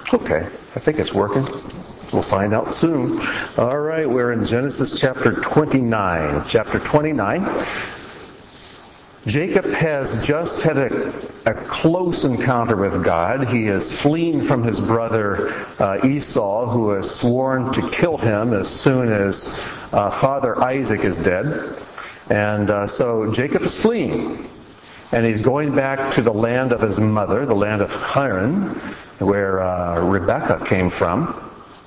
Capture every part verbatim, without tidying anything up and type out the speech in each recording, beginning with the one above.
Okay, I think it's working. We'll find out soon. All right, we're in Genesis chapter twenty-nine. Chapter twenty-nine. Jacob has just had a, a close encounter with God. He is fleeing from his brother uh, Esau, who has sworn to kill him as soon as uh, father Isaac is dead. And uh, so Jacob is fleeing. And he's going back to the land of his mother, the land of Haran, where uh, Rebekah came from.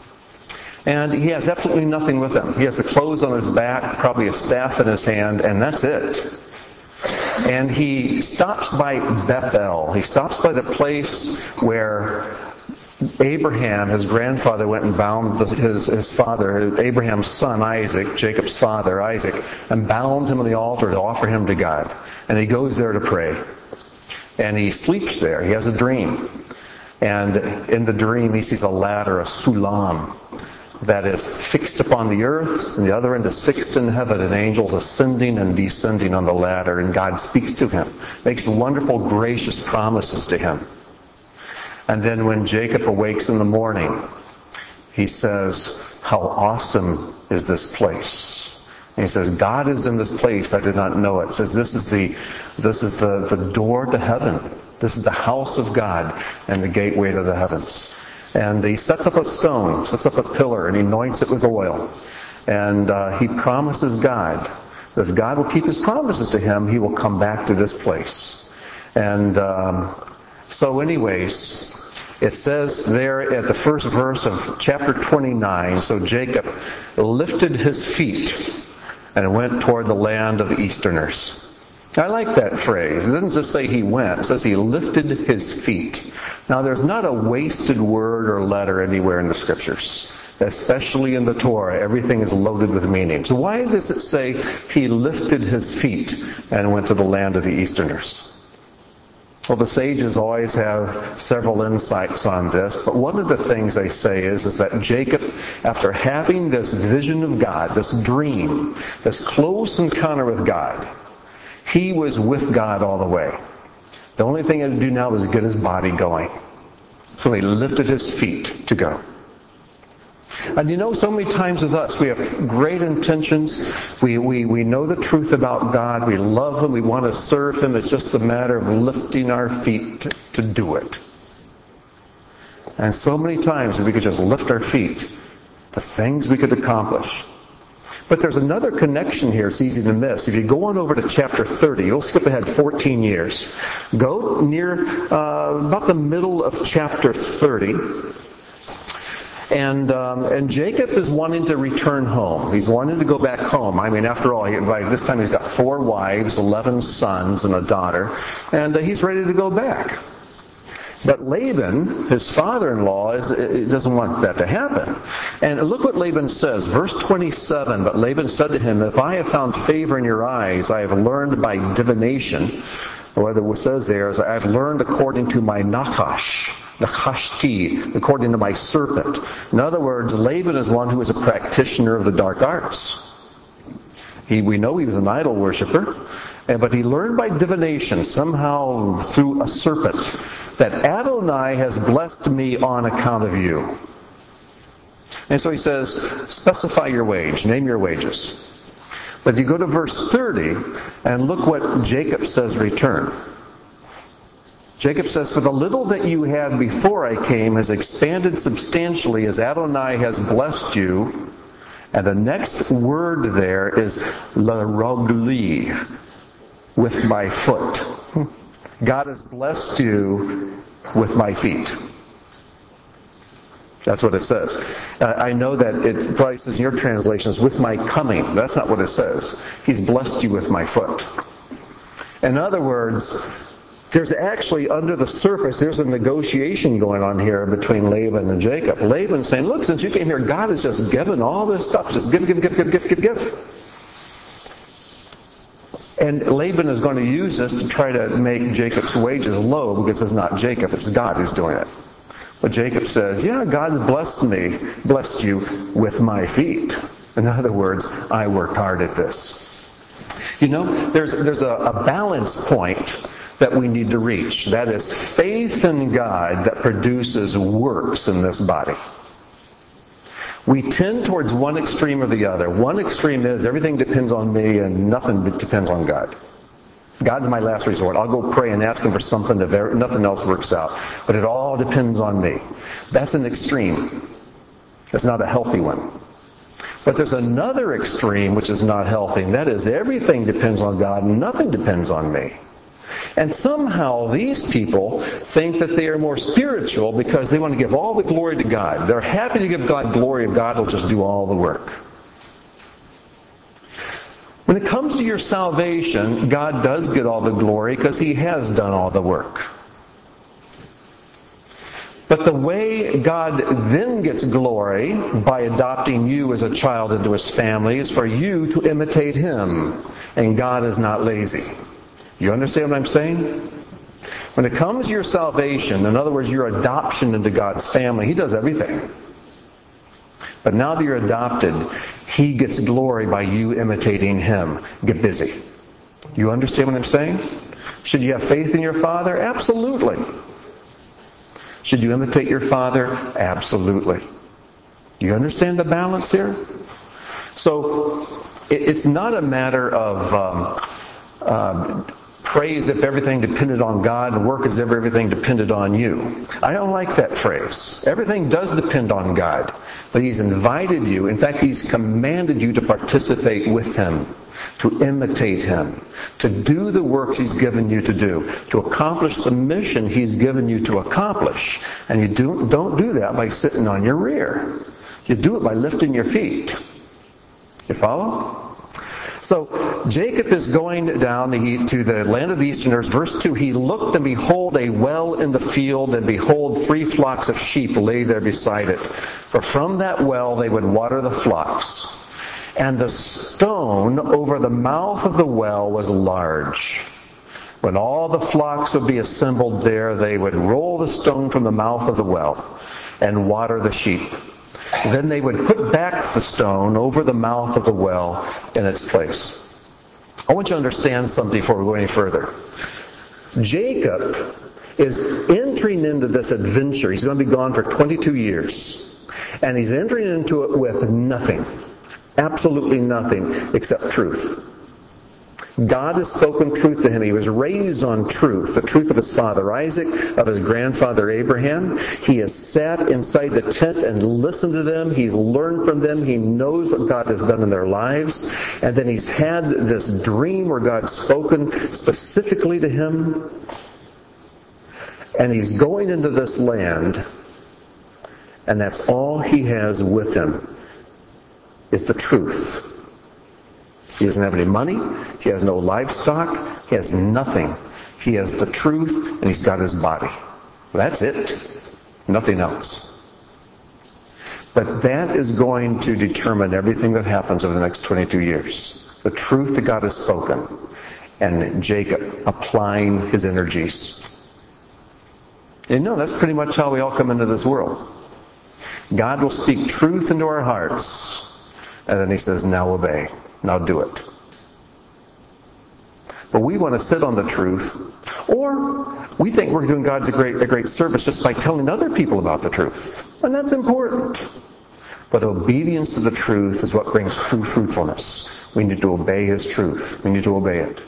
And he has absolutely nothing with him. He has the clothes on his back, probably a staff in his hand, and that's it. And he stops by Bethel. He stops by the place where Abraham, his grandfather, went and bound his, his father, Abraham's son Isaac, Jacob's father Isaac, and bound him on the altar to offer him to God. And he goes there to pray. And he sleeps there. He has a dream. And in the dream he sees a ladder, a sulam, that is fixed upon the earth, and the other end is fixed in heaven, and angels ascending and descending on the ladder, and God speaks to him, makes wonderful, gracious promises to him. And then when Jacob awakes in the morning, he says, how awesome is this place? And he says, God is in this place, I did not know it. He says, this is the this is the, the door to heaven. This is the house of God and the gateway to the heavens. And he sets up a stone, sets up a pillar, and he anoints it with oil. And uh, he promises God that if God will keep his promises to him, he will come back to this place. And um, so anyways, it says there at the first verse of chapter twenty-nine, so Jacob lifted his feet and went toward the land of the Easterners. I like that phrase. It doesn't just say he went. It says he lifted his feet. Now, there's not a wasted word or letter anywhere in the Scriptures. Especially in the Torah, everything is loaded with meaning. So why does it say he lifted his feet and went to the land of the Easterners? Well, the sages always have several insights on this, but one of the things they say is, is that Jacob, after having this vision of God, this dream, this close encounter with God, he was with God all the way. The only thing he had to do now was get his body going. So he lifted his feet to go. And you know, so many times with us, we have great intentions. We, we, we know the truth about God. We love Him. We want to serve Him. It's just a matter of lifting our feet to, to do it. And so many times, if we could just lift our feet, the things we could accomplish. But there's another connection here it's easy to miss. If you go on over to chapter thirty, you'll skip ahead fourteen years. Go near uh, about the middle of chapter thirty. And um, and Jacob is wanting to return home. He's wanting to go back home. I mean, after all, he, by this time he's got four wives, eleven sons, and a daughter. And uh, he's ready to go back. But Laban, his father-in-law, is, doesn't want that to happen. And look what Laban says, verse twenty-seven. But Laban said to him, if I have found favor in your eyes, I have learned by divination. Or what it says there is, I have learned according to my Nachash, Nachashti, according to my serpent. In other words, Laban is one who is a practitioner of the dark arts. He, we know he was an idol worshiper, but he learned by divination, somehow through a serpent, that Adonai has blessed me on account of you. And so he says, specify your wage, name your wages. But you go to verse thirty, and look what Jacob says return. Jacob says, for the little that you had before I came has expanded substantially as Adonai has blessed you. And the next word there is la rogli, with my foot. God has blessed you with my feet. That's what it says. Uh, I know that it probably says in your translations, with my coming. That's not what it says. He's blessed you with my foot. In other words, there's actually, under the surface, there's a negotiation going on here between Laban and Jacob. Laban's saying, look, since you came here, God has just given all this stuff. Just give, give, give, give, give, give, give. And Laban is going to use this to try to make Jacob's wages low, because it's not Jacob, it's God who's doing it. But Jacob says, yeah, God blessed me, blessed you with my feet. In other words, I worked hard at this. You know, there's there's a, a balance point that we need to reach. That is faith in God that produces works in this body. We tend towards one extreme or the other. One extreme is everything depends on me and nothing depends on God. God's my last resort. I'll go pray and ask Him for something if nothing else works out. But it all depends on me. That's an extreme. That's not a healthy one. But there's another extreme which is not healthy, and that is everything depends on God and nothing depends on me. And somehow these people think that they are more spiritual because they want to give all the glory to God. They're happy to give God glory if God will just do all the work. When it comes to your salvation, God does get all the glory because He has done all the work. But the way God then gets glory by adopting you as a child into His family is for you to imitate Him. And God is not lazy. You understand what I'm saying? When it comes to your salvation, in other words, your adoption into God's family, He does everything. But now that you're adopted, He gets glory by you imitating Him. Get busy. You understand what I'm saying? Should you have faith in your Father? Absolutely. Should you imitate your Father? Absolutely. You understand the balance here? So, it's not a matter of um, uh, pray as if everything depended on God and work as if everything depended on you. I don't like that phrase. Everything does depend on God. But He's invited you. In fact, He's commanded you to participate with Him, to imitate Him, to do the works He's given you to do, to accomplish the mission He's given you to accomplish. And you do, don't do that by sitting on your rear. You do it by lifting your feet. You follow? So, Jacob is going down to the land of the Easterners. Verse two, he looked, and behold, a well in the field, and behold, three flocks of sheep lay there beside it. For from that well they would water the flocks. And the stone over the mouth of the well was large. When all the flocks would be assembled there, they would roll the stone from the mouth of the well and water the sheep. Then they would put back the stone over the mouth of the well in its place. I want you to understand something before we go any further. Jacob is entering into this adventure. He's going to be gone for twenty-two years. And he's entering into it with nothing. Absolutely nothing except truth. God has spoken truth to him. He was raised on truth, the truth of his father Isaac, of his grandfather Abraham. He has sat inside the tent and listened to them. He's learned from them. He knows what God has done in their lives. And then he's had this dream where God's spoken specifically to him. And he's going into this land, and that's all he has with him is the truth. He doesn't have any money. He has no livestock. He has nothing. He has the truth, and he's got his body. That's it. Nothing else. But that is going to determine everything that happens over the next twenty-two years. The truth that God has spoken. And Jacob applying his energies. And you know, that's pretty much how we all come into this world. God will speak truth into our hearts. And then he says, now obey. Now do it. But we want to sit on the truth, or we think we're doing God's a great, a great service just by telling other people about the truth. And that's important. But obedience to the truth is what brings true fruitfulness. We need to obey His truth. We need to obey it.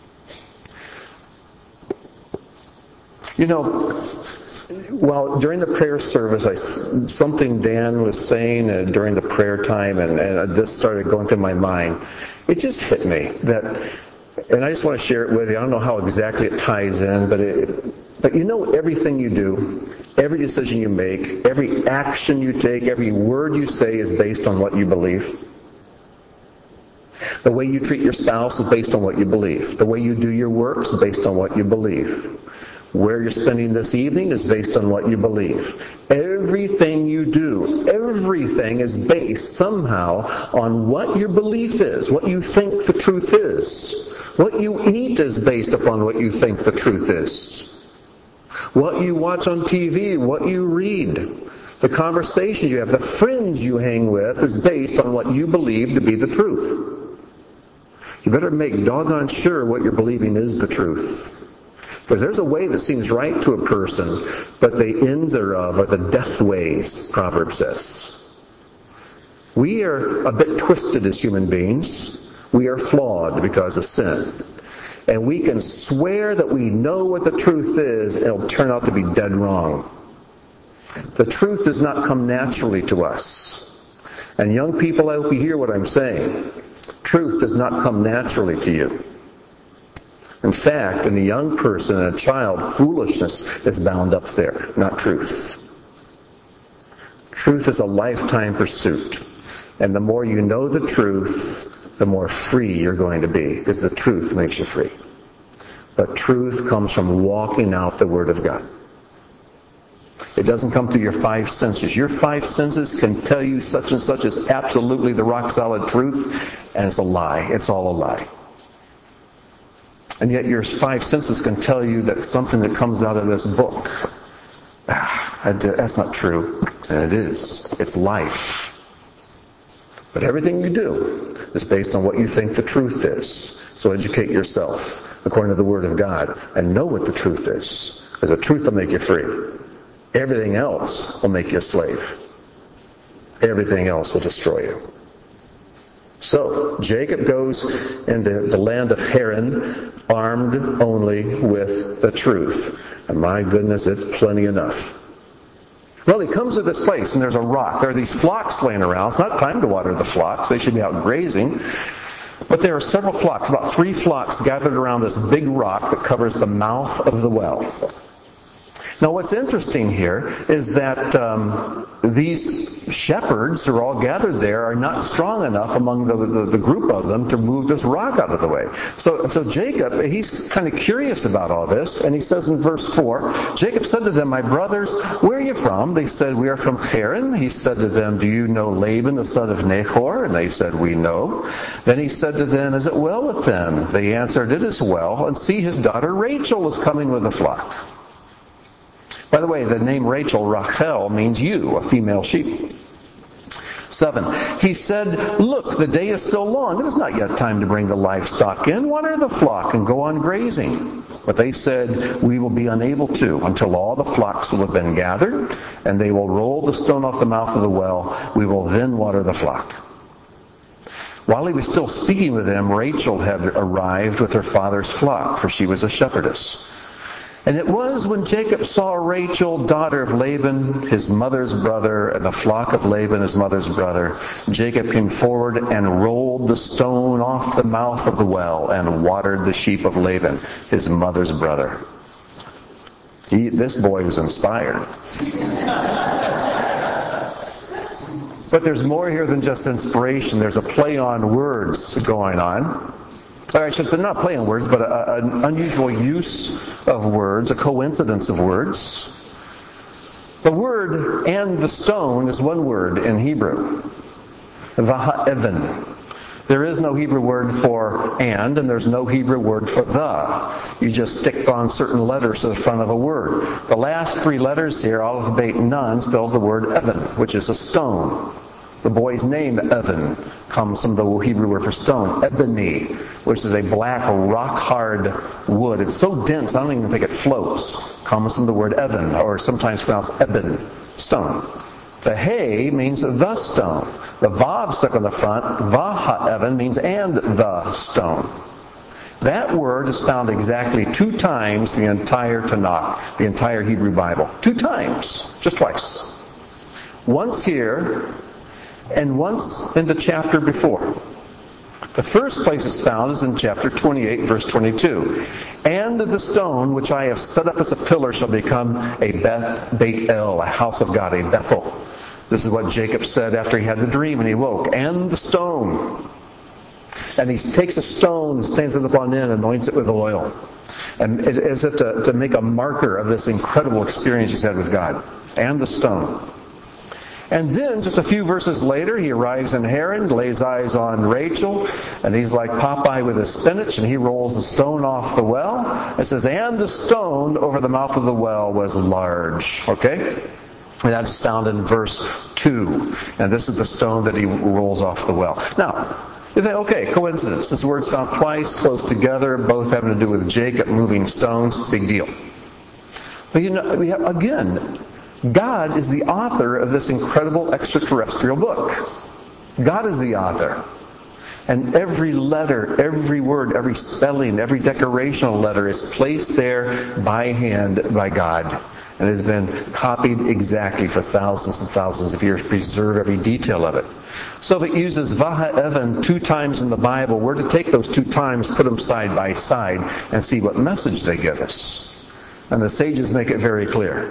You know, well, during the prayer service, I, something Dan was saying uh, during the prayer time, and, and this started going through my mind. It just hit me that, and I just want to share it with you. I don't know how exactly it ties in, but it, but you know, everything you do, every decision you make, every action you take, every word you say is based on what you believe. The way you treat your spouse is based on what you believe. The way you do your work is based on what you believe. Where you're spending this evening is based on what you believe. Everything you do, everything is based somehow on what your belief is, what you think the truth is. What you eat is based upon what you think the truth is. What you watch on T V, what you read, the conversations you have, the friends you hang with is based on what you believe to be the truth. You better make doggone sure what you're believing is the truth. Because there's a way that seems right to a person, but the ends thereof are the death ways, Proverbs says. We are a bit twisted as human beings. We are flawed because of sin. And we can swear that we know what the truth is, and it'll turn out to be dead wrong. The truth does not come naturally to us. And young people, I hope you hear what I'm saying. Truth does not come naturally to you. In fact, in a young person and a child, foolishness is bound up there, not truth. Truth is a lifetime pursuit. And the more you know the truth, the more free you're going to be, because the truth makes you free. But truth comes from walking out the Word of God. It doesn't come through your five senses. Your five senses can tell you such and such is absolutely the rock-solid truth, and it's a lie. It's all a lie. And yet your five senses can tell you that something that comes out of this book, ah, that's not true. And it is. It's life. But everything you do is based on what you think the truth is. So educate yourself according to the Word of God and know what the truth is. Because the truth will make you free. Everything else will make you a slave. Everything else will destroy you. So, Jacob goes into the land of Haran, armed only with the truth. And my goodness, it's plenty enough. Well, he comes to this place, and there's a rock. There are these flocks laying around. It's not time to water the flocks. They should be out grazing. But there are several flocks, about three flocks gathered around this big rock that covers the mouth of the well. Now, what's interesting here is that um, these shepherds who are all gathered there are not strong enough among the, the, the group of them to move this rock out of the way. So, so Jacob, he's kind of curious about all this, and he says in verse four, Jacob said to them, "My brothers, where are you from?" They said, "We are from Haran." He said to them, "Do you know Laban, the son of Nahor?" And they said, "We know." Then he said to them, "Is it well with them?" They answered, "It is well. And see, his daughter Rachel is coming with the flock." By the way, the name Rachel, Rachel, means you, a female sheep. Seven, he said, "Look, the day is still long. It is not yet time to bring the livestock in. Water the flock and go on grazing." But they said, "We will be unable to until all the flocks will have been gathered, and they will roll the stone off the mouth of the well. We will then water the flock." While he was still speaking with them, Rachel had arrived with her father's flock, for she was a shepherdess. And it was when Jacob saw Rachel, daughter of Laban, his mother's brother, and the flock of Laban, his mother's brother, Jacob came forward and rolled the stone off the mouth of the well and watered the sheep of Laban, his mother's brother. He, this boy was inspired. But there's more here than just inspiration. There's a play on words going on. Or I should say, not play on words, but a, a, an unusual use of words, a coincidence of words. The word "and the stone" is one word in Hebrew. Vaha'evan. There is no Hebrew word for "and," and there's no Hebrew word for "the." You just stick on certain letters to the front of a word. The last three letters here, Aleph, Bet, Nun, spells the word "evan," which is a stone. The boy's name, Evan, comes from the Hebrew word for stone, ebony, which is a black, rock-hard wood. It's so dense, I don't even think it floats. Comes from the word Evan, or sometimes pronounced Eben, stone. The Hey means the stone. The Vav stuck on the front, Vaha-Evan, means and the stone. That word is found exactly two times in the entire Tanakh, the entire Hebrew Bible. Two times, just twice. Once here, and once in the chapter before. The first place it's found is in chapter twenty-eight, verse twenty-two. "And the stone which I have set up as a pillar shall become a Beth, Beit El, a house of God, a Bethel." This is what Jacob said after he had the dream and he woke. "And the stone." And he takes a stone, stands it up on end, anoints it with oil. And as if to, to make a marker of this incredible experience he's had with God. And the stone. And then, just a few verses later, he arrives in Haran, lays eyes on Rachel, and he's like Popeye with his spinach, and he rolls the stone off the well. It says, "And the stone over the mouth of the well was large." Okay? And that's found in verse two. And this is the stone that he rolls off the well. Now, You think, okay, coincidence. This word's found twice, close together, both having to do with Jacob moving stones. Big deal. But you know, we have, again, God is the author of this incredible extraterrestrial book. God is the author. And every letter, every word, every spelling, every decorational letter is placed there by hand by God. And has been copied exactly for thousands and thousands of years. Preserve every detail of it. So if it uses Vaha-Evan two times in the Bible, we're to take those two times, put them side by side, and see what message they give us. And the sages make it very clear.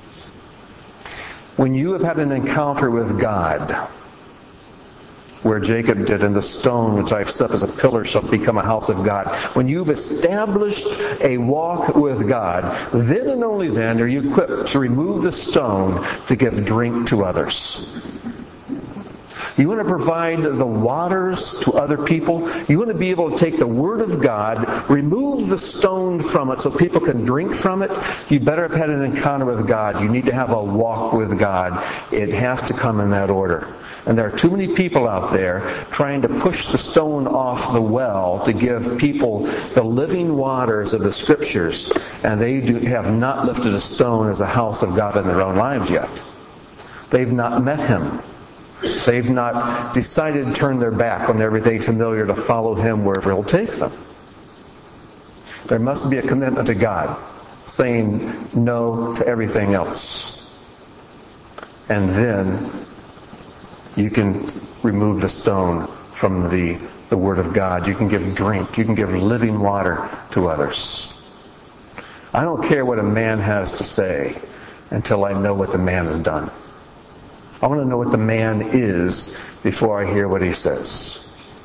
When you have had an encounter with God, where Jacob did, and the stone which I have set as a pillar shall become a house of God. When you've established a walk with God, then and only then are you equipped to remove the stone to give drink to others. You want to provide the waters to other people. You want to be able to take the Word of God, remove the stone from it so people can drink from it. You better have had an encounter with God. You need to have a walk with God. It has to come in that order. And there are too many people out there trying to push the stone off the well to give people the living waters of the Scriptures. And they do, have not lifted a stone as a house of God in their own lives yet. They've not met Him. They've not decided to turn their back on everything familiar to follow Him wherever He'll take them. There must be a commitment to God, saying no to everything else. And then you can remove the stone from the, the Word of God. You can give drink. You can give living water to others. I don't care what a man has to say until I know what the man has done. I want to know what the man is before I hear what he says.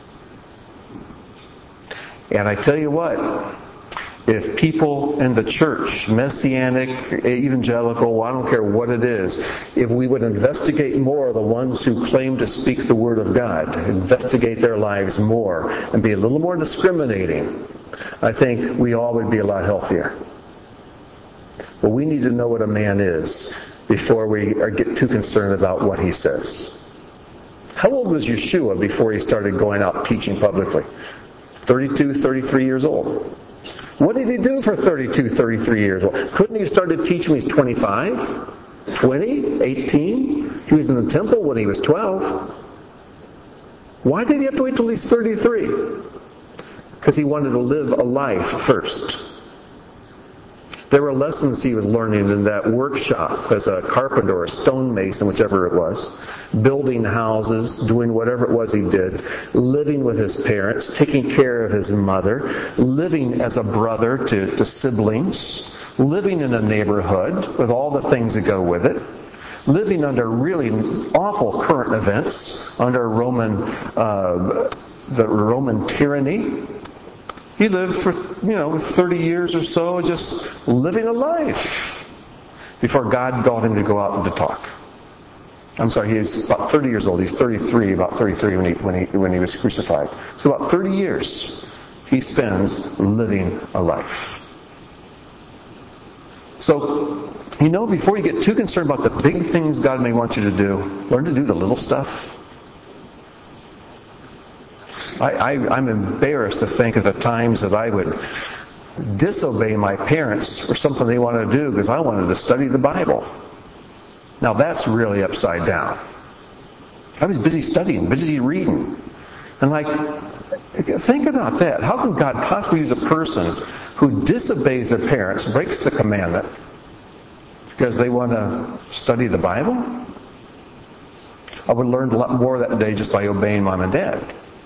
And I tell you what, if people in the church, Messianic, evangelical, I don't care what it is, if we would investigate more the ones who claim to speak the Word of God, investigate their lives more, and be a little more discriminating, I think we all would be a lot healthier. But we need to know what a man is before we get too concerned about what he says. How old was Yeshua before he started going out teaching publicly? thirty-two, thirty-three years old. What did he do for thirty-two, thirty-three years old? Couldn't he have started teaching when he was twenty-five, twenty, eighteen? He was in the temple when he was twelve. Why did he have to wait till he's thirty-three? Because he wanted to live a life first. There were lessons he was learning in that workshop as a carpenter or a stonemason, whichever it was, building houses, doing whatever it was he did, living with his parents, taking care of his mother, living as a brother to, to siblings, living in a neighborhood with all the things that go with it, living under really awful current events, under Roman, uh, the Roman tyranny. He lived for, you know, thirty years or so just living a life before God called him to go out and to talk. I'm sorry, he's about thirty years old. He's thirty-three, about thirty-three when he, when he, when he was crucified. So about thirty years he spends living a life. So, you know, before you get too concerned about the big things God may want you to do, learn to do the little stuff. I, I, I'm embarrassed to think of the times that I would disobey my parents for something they wanted to do because I wanted to study the Bible. Now that's really upside down. I was busy studying, busy reading. And like, think about that. How can God possibly use a person who disobeys their parents, breaks the commandment, because they want to study the Bible? I would have learned a lot more that day just by obeying mom and dad.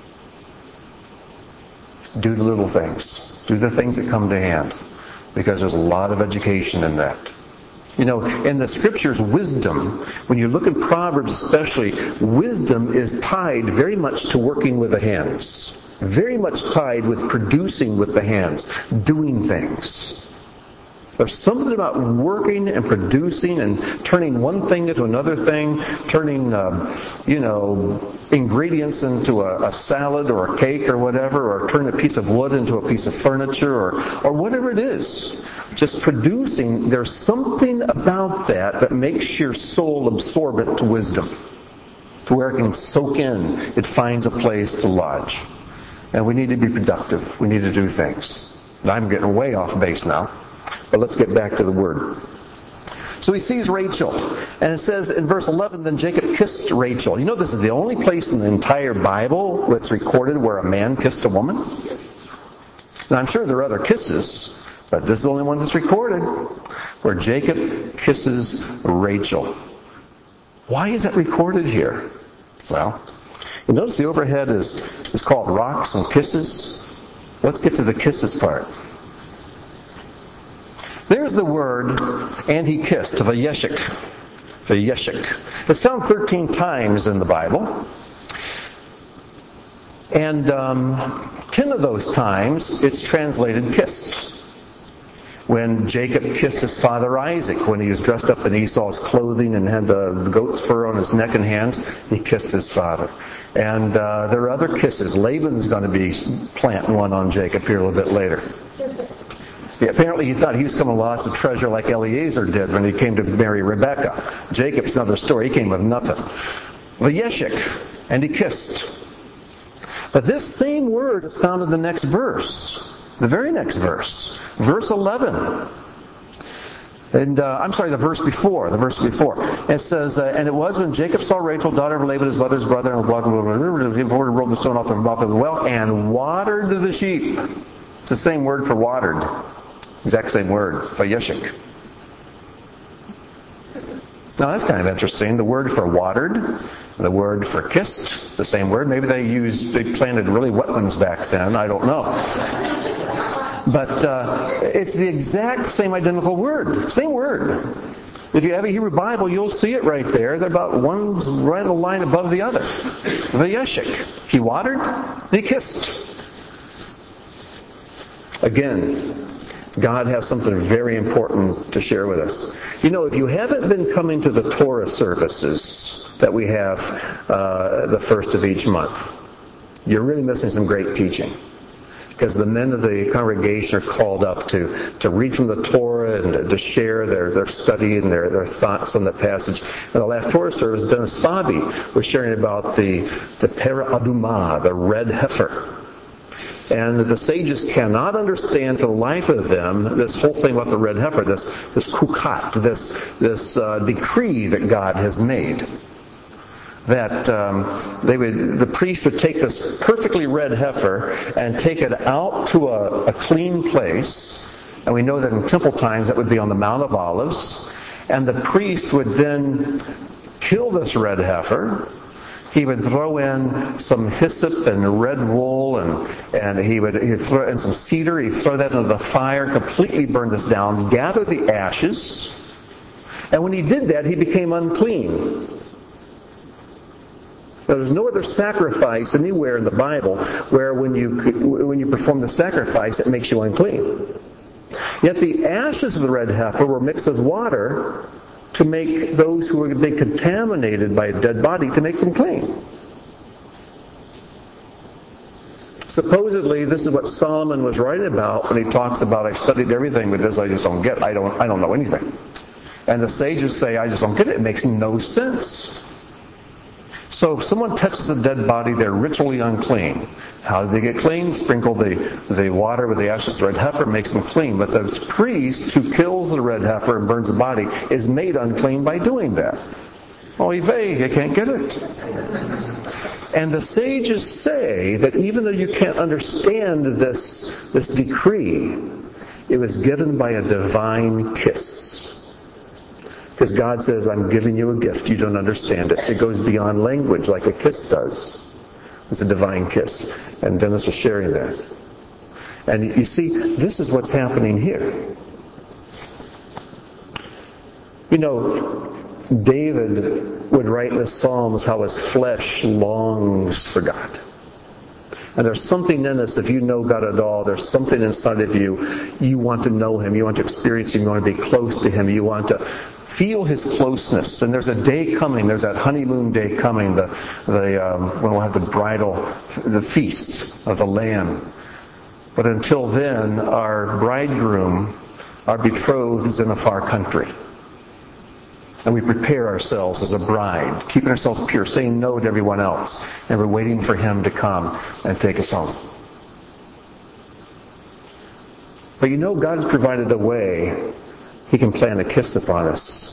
Do the little things. Do the things that come to hand. Because there's a lot of education in that. You know, in the Scriptures, wisdom, when you look in Proverbs especially, wisdom is tied very much to working with the hands. Very much tied with producing with the hands. Doing things. There's something about working and producing and turning one thing into another thing, turning, uh, you know, ingredients into a, a salad or a cake or whatever, or turning a piece of wood into a piece of furniture or, or whatever it is. Just producing, there's something about that that makes your soul absorbent to wisdom. to where it can soak in. It finds a place to lodge. And we need to be productive. We need to do things. And I'm getting way off base now. But let's get back to the word. So he sees Rachel. And it says in verse eleven, then Jacob kissed Rachel. You know this is the only place in the entire Bible that's recorded where a man kissed a woman? Now I'm sure there are other kisses, but this is the only one that's recorded where Jacob kisses Rachel. Why is that recorded here? Well, you notice the overhead is, is called Rocks and Kisses. Let's get to the kisses part. There's the word, and he kissed, vayeshik. Vayeshik. It's found thirteen times in the Bible. And um, ten of those times, it's translated kissed. When Jacob kissed his father Isaac, when he was dressed up in Esau's clothing and had the, the goat's fur on his neck and hands, he kissed his father. And uh, there are other kisses. Laban's going to be planting one on Jacob here a little bit later. Yeah, apparently he thought he was coming with lots of treasure like Eliezer did when he came to marry Rebekah. Jacob's another story. He came with nothing. Vayeshik, and he kissed. But this same word is found in the next verse. The very next verse. Verse eleven. And uh, I'm sorry, the verse before. The verse before. It says, uh, and it was when Jacob saw Rachel, daughter of Laban, his mother's brother, and rolled the stone off the mouth of the well, and watered the sheep. It's the same word for watered. Exact same word. Vayeshik. Now that's kind of interesting. The word for watered, the word for kissed, the same word. Maybe they used, they planted really wetlands back then. I don't know. But uh, it's the exact same identical word. Same word. If you have a Hebrew Bible, you'll see it right there. They're about one's right in a line above the other. Vayeshik. He watered, he kissed. Again, God has something very important to share with us. You know, if you haven't been coming to the Torah services that we have uh, the first of each month, you're really missing some great teaching. Because the men of the congregation are called up to, to read from the Torah and to, to share their, their study and their, their thoughts on the passage. In the last Torah service, Dennis Fabi was sharing about the, the Pera Adumah, the red heifer. And the sages cannot understand for the life of them this whole thing about the red heifer, this this kukat, this this uh, decree that God has made. That um, they would, the priest would take this perfectly red heifer and take it out to a, a clean place. And we know that in temple times that would be on the Mount of Olives. And the priest would then kill this red heifer. He would throw in some hyssop and red wool, and, and he would he'd throw in some cedar. He'd throw that into the fire, completely burn this down, gather the ashes. And when he did that, he became unclean. Now, there's no other sacrifice anywhere in the Bible where when you when you perform the sacrifice, it makes you unclean. Yet the ashes of the red heifer were mixed with water to make those who were being contaminated by a dead body, to make them clean. Supposedly, this is what Solomon was writing about when he talks about, I studied everything, but this I just don't get. I don't, I don't know anything. And the sages say, I just don't get it. It makes no sense. So if someone touches a dead body, they're ritually unclean. How do they get clean? Sprinkle the, the water with the ashes of the red heifer, makes them clean. But the priest who kills the red heifer and burns the body is made unclean by doing that. Oh, vague, you can't get it. And the sages say that even though you can't understand this, this decree, it was given by a divine kiss. Because God says, I'm giving you a gift. You don't understand it. It goes beyond language like a kiss does. It's a divine kiss. And Dennis was sharing that. And you see, this is what's happening here. You know, David would write in the Psalms how his flesh longs for God. And there's something in us, if you know God at all, there's something inside of you. You want to know Him. You want to experience Him. You want to be close to Him. You want to feel His closeness. And there's a day coming. There's that honeymoon day coming. The, the um, when we'll have the bridal, the feast of the Lamb. But until then, our bridegroom, our betrothed, is in a far country. And we prepare ourselves as a bride, keeping ourselves pure, saying no to everyone else, and we're waiting for him to come and take us home. But you know, God has provided a way he can plant a kiss upon us.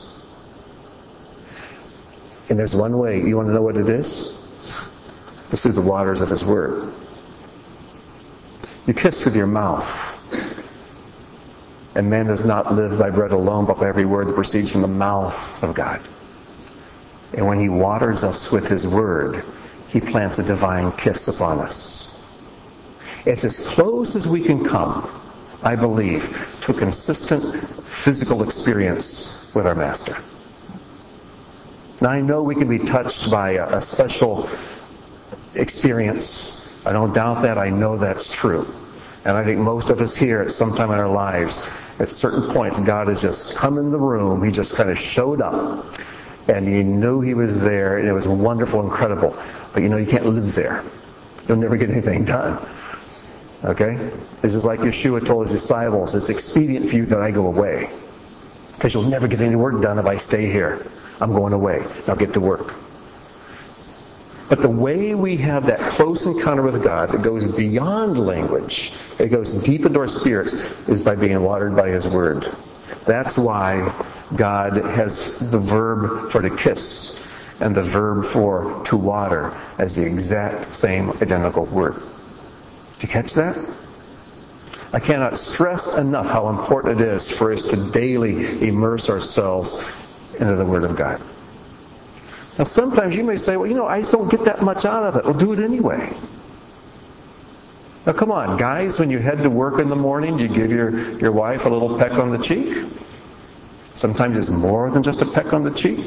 And there's one way. You want to know what it is? It's through the waters of his word. You kiss with your mouth. And man does not live by bread alone, but by every word that proceeds from the mouth of God. And when he waters us with his word, he plants a divine kiss upon us. It's as close as we can come, I believe, to a consistent physical experience with our Master. Now I know we can be touched by a, a special experience. I don't doubt that. I know that's true. And I think most of us here at some time in our lives, at certain points, God has just come in the room. He just kind of showed up. And you knew he was there. And it was wonderful, incredible. But you know, you can't live there. You'll never get anything done. Okay? This is like Yeshua told his disciples, it's expedient for you that I go away. Because you'll never get any work done if I stay here. I'm going away. I'll get to work. But the way we have that close encounter with God that goes beyond language, it goes deep into our spirits, is by being watered by his word. That's why God has the verb for to kiss and the verb for to water as the exact same identical word. Did you catch that? I cannot stress enough how important it is for us to daily immerse ourselves into the Word of God. Now sometimes you may say, well, you know, I just don't get that much out of it. Well, do it anyway. Now come on, guys, when you head to work in the morning, you give your, your wife a little peck on the cheek. Sometimes it's more than just a peck on the cheek.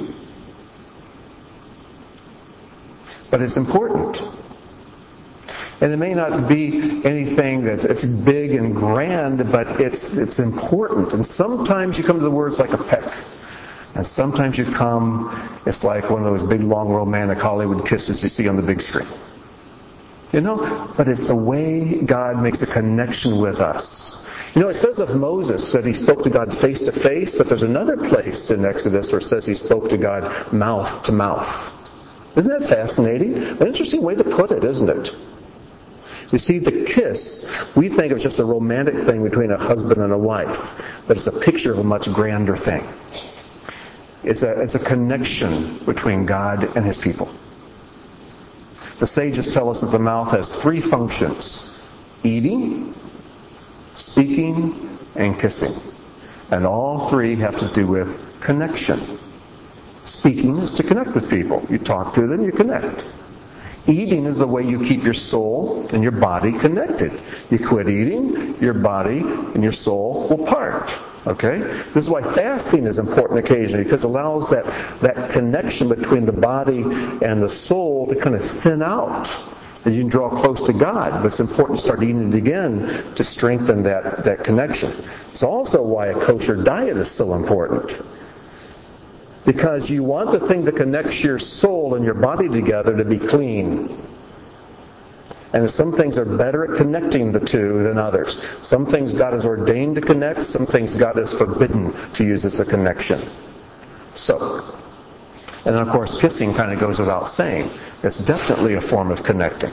But it's important. And it may not be anything that's it's big and grand, but it's it's important. And sometimes you come to the words like a peck. And sometimes you come, it's like one of those big, long, romantic Hollywood kisses you see on the big screen. You know? But it's the way God makes a connection with us. You know, it says of Moses that he spoke to God face to face, but there's another place in Exodus where it says he spoke to God mouth to mouth. Isn't that fascinating? An interesting way to put it, isn't it? You see, the kiss, we think of just a romantic thing between a husband and a wife, but it's a picture of a much grander thing. It's a, it's a connection between God and his people. The sages tell us that the mouth has three functions: eating, speaking, and kissing. And all three have to do with connection. Speaking is to connect with people. You talk to them, you connect. Eating is the way you keep your soul and your body connected. You quit eating, your body and your soul will part. Okay? This is why fasting is important occasionally, because it allows that, that connection between the body and the soul to kind of thin out. And you can draw close to God, but it's important to start eating it again to strengthen that, that connection. It's also why a kosher diet is so important. Because you want the thing that connects your soul and your body together to be clean. And some things are better at connecting the two than others. Some things God has ordained to connect, some things God has forbidden to use as a connection. So, and then of course kissing kind of goes without saying. It's definitely a form of connecting.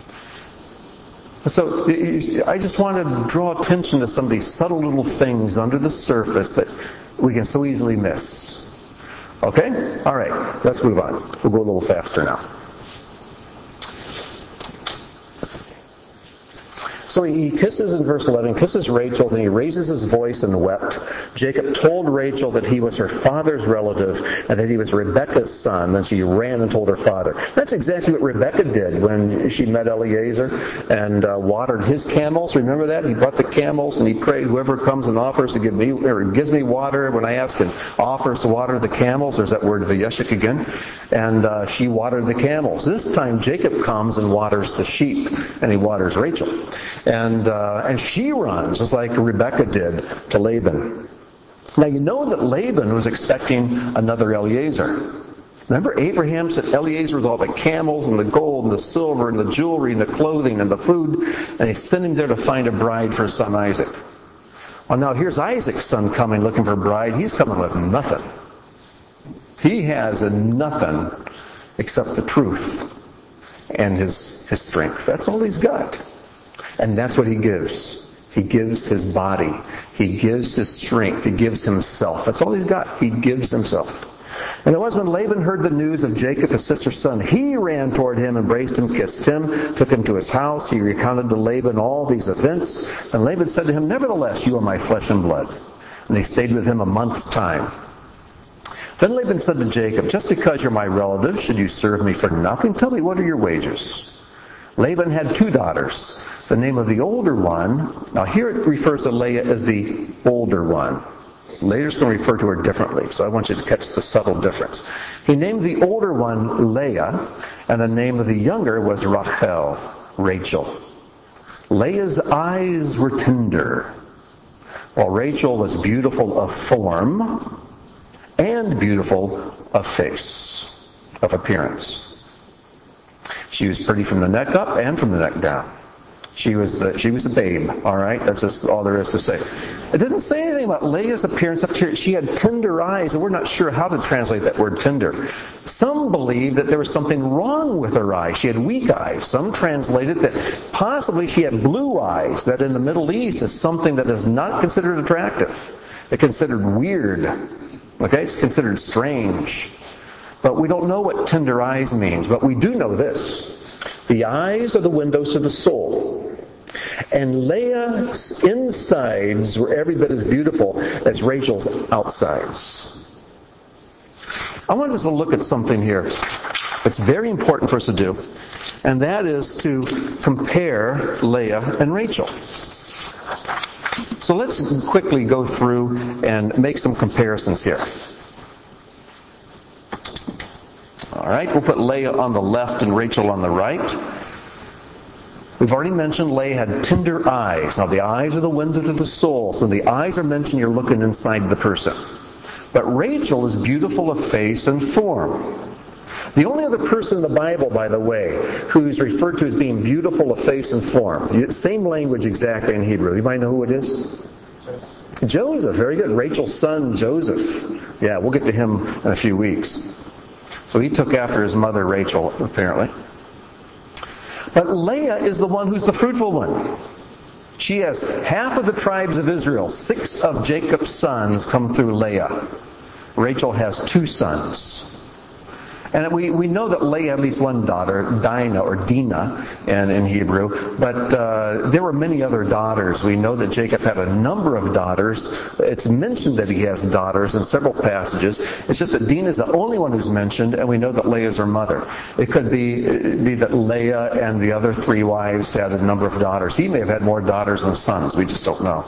So I just want to draw attention to some of these subtle little things under the surface that we can so easily miss. Okay? All right, let's move on. We'll go a little faster now. So he kisses in verse eleven, kisses Rachel, then he raises his voice and wept. Jacob told Rachel that he was her father's relative and that he was Rebekah's son. Then she ran and told her father. That's exactly what Rebekah did when she met Eliezer and uh, watered his camels. Remember that? He brought the camels and he prayed, whoever comes and offers to give me, or gives me water when I ask, and offers to water the camels. There's that word vayeshik again. And uh, she watered the camels. This time Jacob comes and waters the sheep, and he waters Rachel. And uh, and she runs, just like Rebekah did to Laban. Now you know that Laban was expecting another Eliezer. Remember Abraham said Eliezer was all the camels and the gold and the silver and the jewelry and the clothing and the food, and he sent him there to find a bride for his son Isaac. Well, now here's Isaac's son coming looking for a bride. He's coming with nothing. He has nothing except the truth and his, his strength. That's all he's got. And that's what he gives. He gives his body. He gives his strength. He gives himself. That's all he's got. He gives himself. And it was when Laban heard the news of Jacob, his sister's son, he ran toward him, embraced him, kissed him, took him to his house. He recounted to Laban all these events. And Laban said to him, "Nevertheless, you are my flesh and blood." And he stayed with him a month's time. Then Laban said to Jacob, "Just because you're my relative, should you serve me for nothing? Tell me, what are your wages?" Laban had two daughters. The name of the older one, now here it refers to Leah as the older one. Later it's going to refer to her differently, so I want you to catch the subtle difference. He named the older one Leah, and the name of the younger was Rachel, Rachel. Leah's eyes were tender, while Rachel was beautiful of form and beautiful of face, of appearance. She was pretty from the neck up and from the neck down. She was the she was a babe, all right? That's just all there is to say. It doesn't say anything about Leah's appearance up here. She had tender eyes, and we're not sure how to translate that word tender. Some believe that there was something wrong with her eyes. She had weak eyes. Some translated that possibly she had blue eyes, that in the Middle East is something that is not considered attractive. It's considered weird. Okay? It's considered strange. But we don't know what tender eyes means. But we do know this. The eyes are the windows to the soul. And Leah's insides were every bit as beautiful as Rachel's outsides. I want us to look at something here that's very important for us to do, and that is to compare Leah and Rachel. So let's quickly go through and make some comparisons here. All right, we'll put Leah on the left and Rachel on the right. We've already mentioned Leah had tender eyes. Now, the eyes are the window to the soul. So the eyes are mentioned, you're looking inside the person. But Rachel is beautiful of face and form. The only other person in the Bible, by the way, who's referred to as being beautiful of face and form, same language exactly in Hebrew. You might know who it is? Joseph. Very good. Rachel's son, Joseph. Yeah, we'll get to him in a few weeks. So he took after his mother, Rachel, apparently. But Leah is the one who's the fruitful one. She has half of the tribes of Israel. Six of Jacob's sons come through Leah. Rachel has two sons. And we, we know that Leah had at least one daughter, Dinah or Dinah in, in Hebrew. But uh, there were many other daughters. We know that Jacob had a number of daughters. It's mentioned that he has daughters in several passages. It's just that Dinah is the only one who's mentioned, and we know that Leah is her mother. It could be, be that Leah and the other three wives had a number of daughters. He may have had more daughters than sons. We just don't know.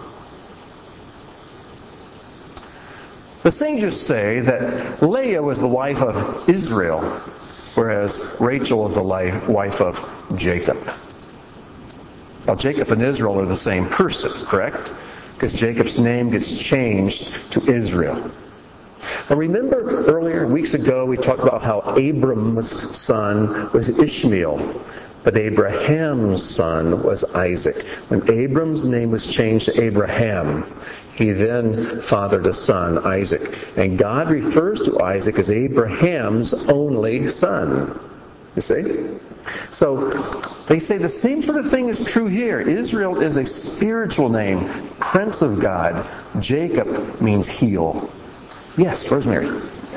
The sages say that Leah was the wife of Israel, whereas Rachel was the wife of Jacob. Now, Jacob and Israel are the same person, correct? Because Jacob's name gets changed to Israel. Now, remember earlier, weeks ago, we talked about how Abram's son was Ishmael, but Abraham's son was Isaac. When Abram's name was changed to Abraham, he then fathered a son, Isaac. And God refers to Isaac as Abraham's only son. You see? So, they say the same sort of thing is true here. Israel is a spiritual name, Prince of God. Jacob means heel. Yes, Rosemary.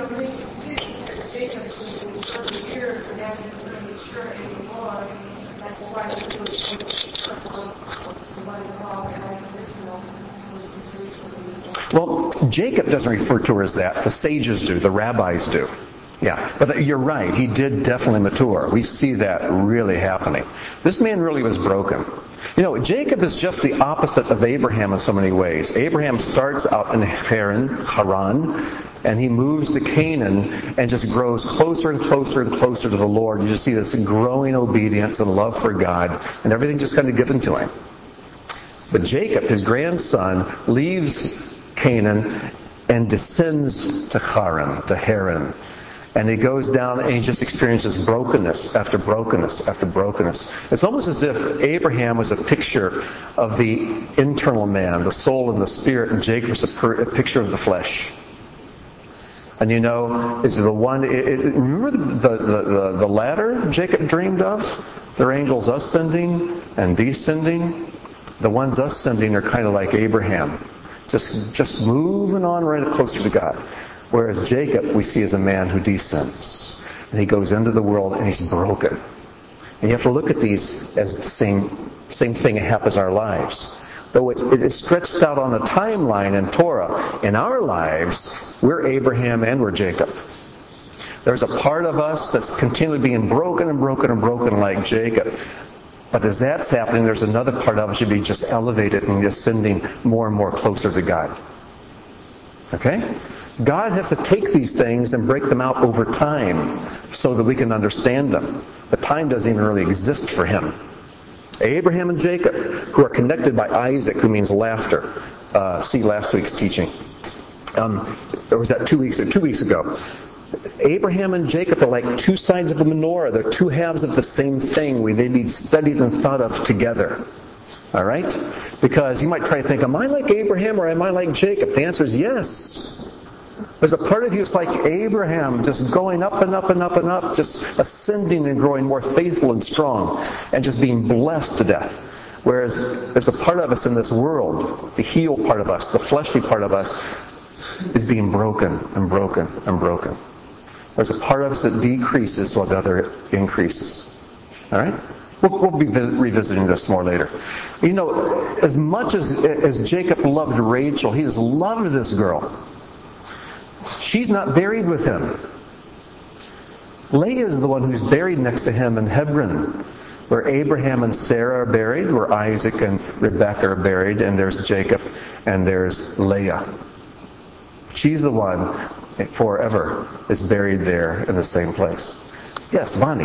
Well, Jacob doesn't refer to her as that. The sages do. The rabbis do. Yeah, but you're right. He did definitely mature. We see that really happening. This man really was broken. You know, Jacob is just the opposite of Abraham in so many ways. Abraham starts out in Haran, Haran, and he moves to Canaan and just grows closer and closer and closer to the Lord. You just see this growing obedience and love for God, and everything just kind of given to him. But Jacob, his grandson, leaves Canaan and descends to Haran, to Haran. And he goes down and he just experiences brokenness after brokenness after brokenness. It's almost as if Abraham was a picture of the internal man, the soul and the spirit, and Jacob was a, per, a picture of the flesh. And you know, is the one, it, it, remember the, the, the, the ladder Jacob dreamed of? There are angels ascending and descending. The ones ascending are kind of like Abraham, just, just moving on right closer to God. Whereas Jacob, we see as a man who descends. And he goes into the world and he's broken. And you have to look at these as the same, same thing that happens in our lives. Though it's, it's stretched out on a timeline in Torah, in our lives, we're Abraham and we're Jacob. There's a part of us that's continually being broken and broken and broken like Jacob. But as that's happening, there's another part of us should be just elevated and ascending more and more closer to God. Okay? God has to take these things and break them out over time so that we can understand them. But time doesn't even really exist for him. Abraham and Jacob, who are connected by Isaac, who means laughter. Uh, see last week's teaching. Um, or was that two weeks or two weeks ago? Abraham and Jacob are like two sides of a menorah. They're two halves of the same thing. We, they need studied and thought of together. All right? Because you might try to think, am I like Abraham or am I like Jacob? The answer is yes. There's a part of you that's like Abraham, just going up and up and up and up, just ascending and growing more faithful and strong, and just being blessed to death. Whereas there's a part of us in this world, the heel part of us, the fleshly part of us, is being broken and broken and broken. There's a part of us that decreases while the other increases. All right? We'll, we'll be revisiting this more later. You know, as much as, as Jacob loved Rachel, he just loved this girl. She's not buried with him. Leah is the one who's buried next to him in Hebron, where Abraham and Sarah are buried, where Isaac and Rebekah are buried, and there's Jacob and there's Leah. She's the one forever is buried there in the same place. Yes, Bonnie.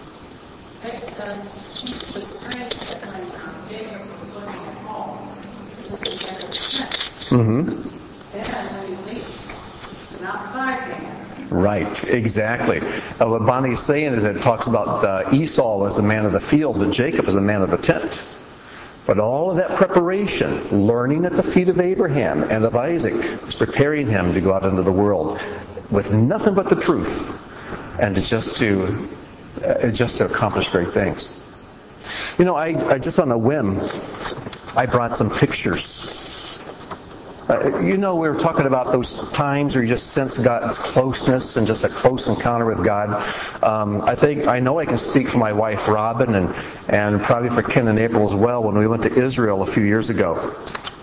Mm-hmm. Right, exactly. Uh, what Bonnie's saying is that it talks about uh, Esau as the man of the field, but Jacob as the man of the tent. But all of that preparation, learning at the feet of Abraham and of Isaac, was preparing him to go out into the world with nothing but the truth, and just to uh, just to accomplish great things. You know, I, I just on a whim, I brought some pictures. Uh, you know, we were talking about those times where you just sense God's closeness and just a close encounter with God. Um, I think, I know I can speak for my wife Robin and, and probably for Ken and April as well. When we went to Israel a few years ago,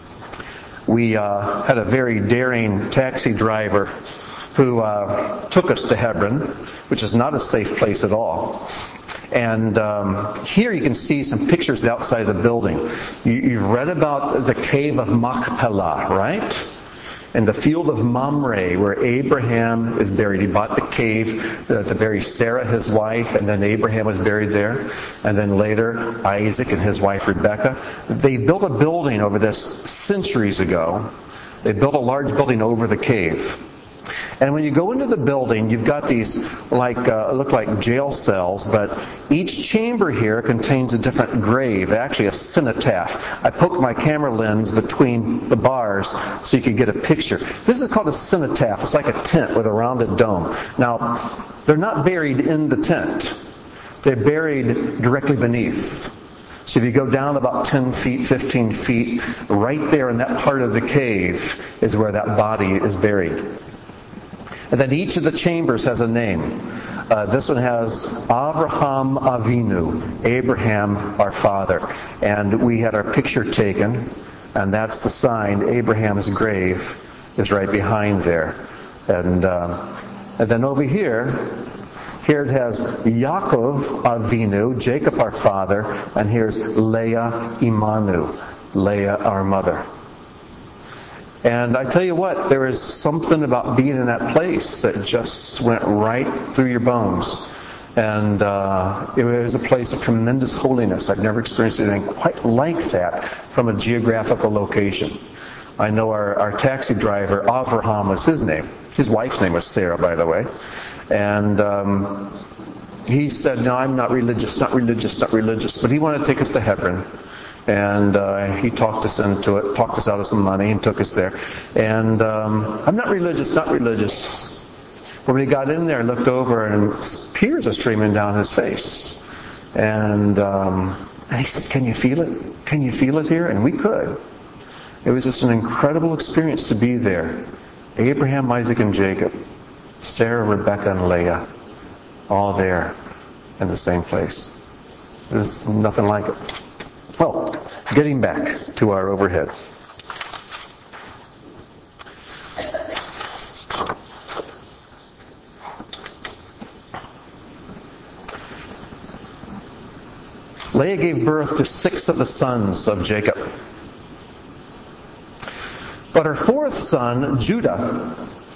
we uh, had a very daring taxi driver who uh, took us to Hebron, which is not a safe place at all. And um, here you can see some pictures outside the building. You, you've read about the cave of Machpelah, right? And the field of Mamre, where Abraham is buried. He bought the cave uh, to bury Sarah, his wife, and then Abraham was buried there. And then later, Isaac and his wife Rebekah. They built a building over this centuries ago. They built a large building over the cave. And when you go into the building, you've got these, like, uh, look like jail cells, but each chamber here contains a different grave, actually a cenotaph. I poked my camera lens between the bars so you could get a picture. This is called a cenotaph. It's like a tent with a rounded dome. Now, they're not buried in the tent. They're buried directly beneath. So if you go down about ten feet, fifteen feet, right there in that part of the cave is where that body is buried. And then each of the chambers has a name. Uh, this one has Avraham Avinu, Abraham our father. And we had our picture taken, and that's the sign. Abraham's grave is right behind there. And, uh, and then over here, here it has Yaakov Avinu, Jacob our father, and here's Leah Imanu, Leah our mother. And I tell you what, there is something about being in that place that just went right through your bones. And uh, it was a place of tremendous holiness. I've never experienced anything quite like that from a geographical location. I know our, our taxi driver, Avraham was his name. His wife's name was Sarah, by the way. And um, he said, no, I'm not religious, not religious, not religious. But he wanted to take us to Hebron. And uh, he talked us into it, talked us out of some money and took us there. And um, I'm not religious, not religious. When he got in there and looked over, and tears are streaming down his face. And, um, and he said, "Can you feel it? Can you feel it here?" And we could. It was just an incredible experience to be there. Abraham, Isaac, and Jacob. Sarah, Rebecca, and Leah. All there in the same place. There's nothing like it. Well, getting back to our overhead. Leah gave birth to six of the sons of Jacob. But her fourth son, Judah,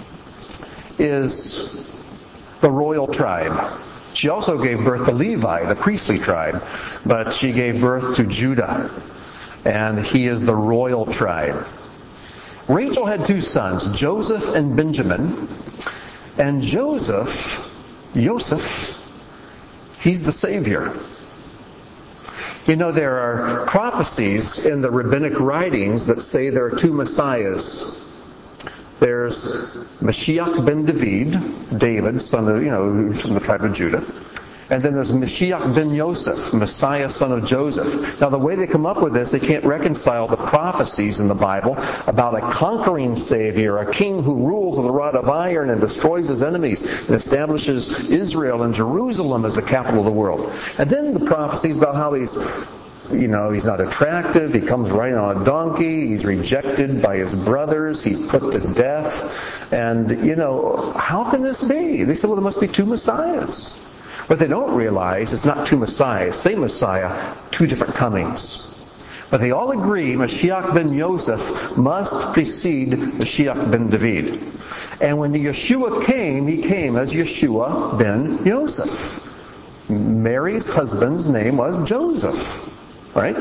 is the royal tribe. She also gave birth to Levi, the priestly tribe, but she gave birth to Judah, and he is the royal tribe. Rachel had two sons, Joseph and Benjamin, and Joseph, Joseph, he's the Savior. You know, there are prophecies in the rabbinic writings that say there are two Messiahs. There's Mashiach ben David, David, son of, you know, who's from the tribe of Judah. And then there's Mashiach ben Yosef, Messiah, son of Joseph. Now, the way they come up with this, they can't reconcile the prophecies in the Bible about a conquering Savior, a king who rules with a rod of iron and destroys his enemies and establishes Israel and Jerusalem as the capital of the world. And then the prophecies about how he's, you know, he's not attractive, he comes riding on a donkey, he's rejected by his brothers, he's put to death. And, you know, how can this be? They said, well, there must be two Messiahs. What they don't realize is not two Messiahs, same Messiah, two different comings. But they all agree Mashiach ben Yosef must precede Mashiach ben David. And when Yeshua came, he came as Yeshua ben Yosef. Mary's husband's name was Joseph. Right?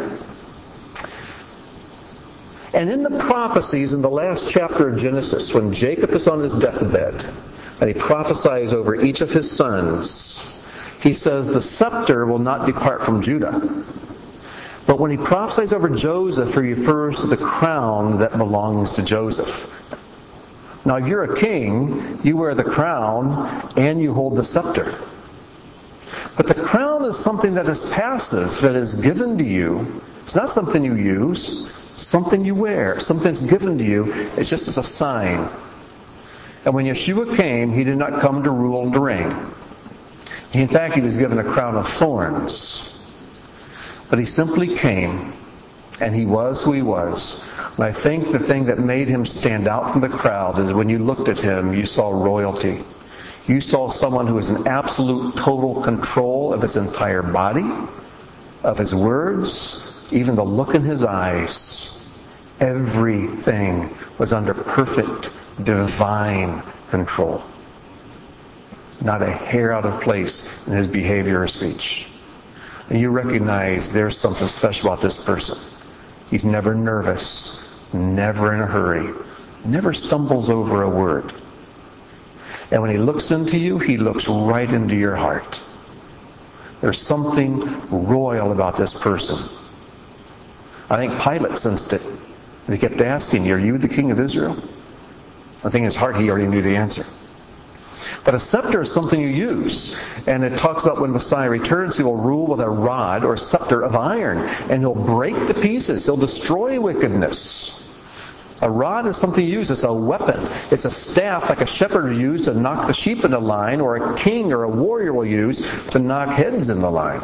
And in the prophecies in the last chapter of Genesis, when Jacob is on his deathbed, and he prophesies over each of his sons, he says the scepter will not depart from Judah. But when he prophesies over Joseph, he refers to the crown that belongs to Joseph. Now, if you're a king, you wear the crown and you hold the scepter. But the crown is something that is passive, that is given to you. It's not something you use, something you wear, something that's given to you. It's just as a sign. And when Yeshua came, he did not come to rule and to reign. In fact, he was given a crown of thorns. But he simply came, and he was who he was. And I think the thing that made him stand out from the crowd is when you looked at him, you saw royalty. You saw someone who was in absolute total control of his entire body, of his words, even the look in his eyes. Everything was under perfect divine control. Not a hair out of place in his behavior or speech. And you recognize there's something special about this person. He's never nervous, never in a hurry, never stumbles over a word. And when he looks into you, he looks right into your heart. There's something royal about this person. I think Pilate sensed it. And he kept asking, "Are you the king of Israel?" I think in his heart he already knew the answer. But a scepter is something you use. And it talks about when Messiah returns, he will rule with a rod or scepter of iron. And he'll break to pieces. He'll destroy wickedness. A rod is something you use. It's a weapon. It's a staff like a shepherd will use to knock the sheep into line, or a king or a warrior will use to knock heads in the line.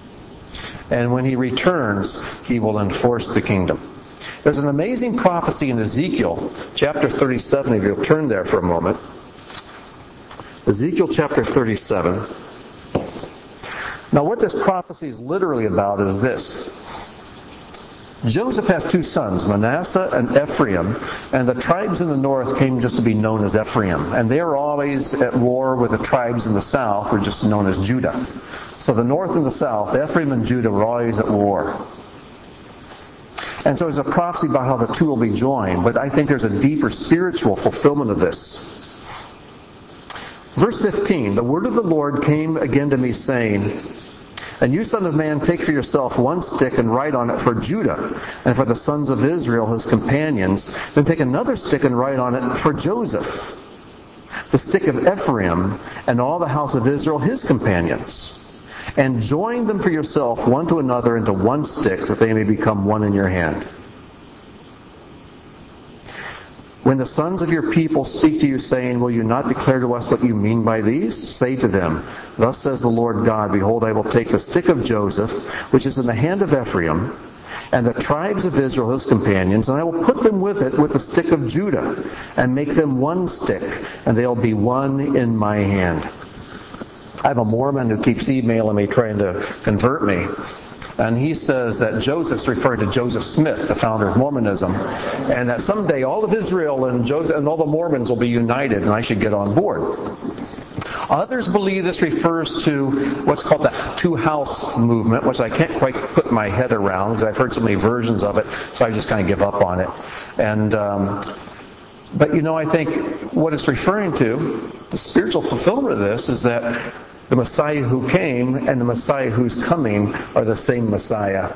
And when he returns, he will enforce the kingdom. There's an amazing prophecy in Ezekiel, chapter thirty-seven, if you'll turn there for a moment. Ezekiel chapter thirty-seven. Now what this prophecy is literally about is this. Joseph has two sons, Manasseh and Ephraim, and the tribes in the north came just to be known as Ephraim. And they're always at war with the tribes in the south, who are just known as Judah. So the north and the south, Ephraim and Judah, were always at war. And so there's a prophecy about how the two will be joined, but I think there's a deeper spiritual fulfillment of this. Verse fifteen, the word of the Lord came again to me, saying, "And you, son of man, take for yourself one stick and write on it for Judah, and for the sons of Israel, his companions. Then take another stick and write on it for Joseph. the stick of Ephraim, and all the house of Israel his companions, and join them for yourself one to another into one stick, that they may become one in your hand. When the sons of your people speak to you, saying, will you not declare to us what you mean by these? Say to them, thus says the Lord God, behold, I will take the stick of Joseph, which is in the hand of Ephraim, and the tribes of Israel his companions, and I will put them with it with the stick of Judah, and make them one stick, and they'll be one in my hand. I have a Mormon who keeps emailing me trying to convert me. And he says that Joseph's referring to Joseph Smith, the founder of Mormonism, and that someday all of Israel and Joseph and all the Mormons will be united, and I should get on board. Others believe this refers to what's called the two-house movement, which I can't quite put my head around because I've heard so many versions of it, so I just kind of give up on it. And um, but you know, I think what it's referring to, the spiritual fulfillment of this, is that the Messiah who came and the Messiah who's coming are the same Messiah.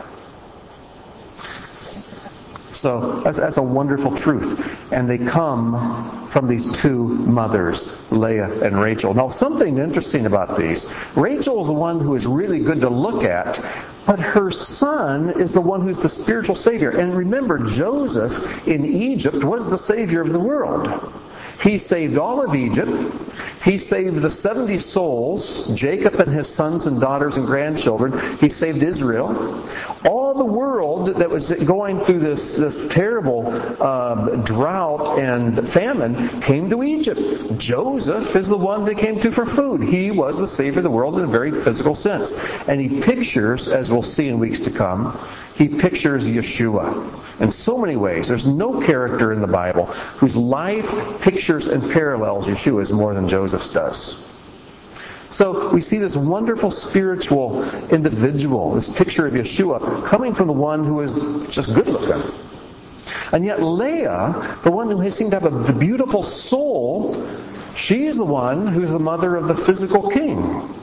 So that's, that's a wonderful truth. And they come from these two mothers, Leah and Rachel. Now, something interesting about these. Rachel is the one who is really good to look at, but her son is the one who's the spiritual Savior. And remember, Joseph in Egypt was the Savior of the world. He saved all of Egypt. He saved the seventy souls, Jacob and his sons and daughters and grandchildren. He saved Israel. All the world that was going through this, this terrible uh, drought and famine came to Egypt. Joseph is the one they came to for food. He was the Savior of the world in a very physical sense. And he pictures, as we'll see in weeks to come, he pictures Yeshua in so many ways. There's no character in the Bible whose life pictures and parallels Yeshua's more than Joseph's does. So we see this wonderful spiritual individual, this picture of Yeshua, coming from the one who is just good looking. And yet Leah, the one who seemed to have a, the beautiful soul, she is the one who's the mother of the physical king.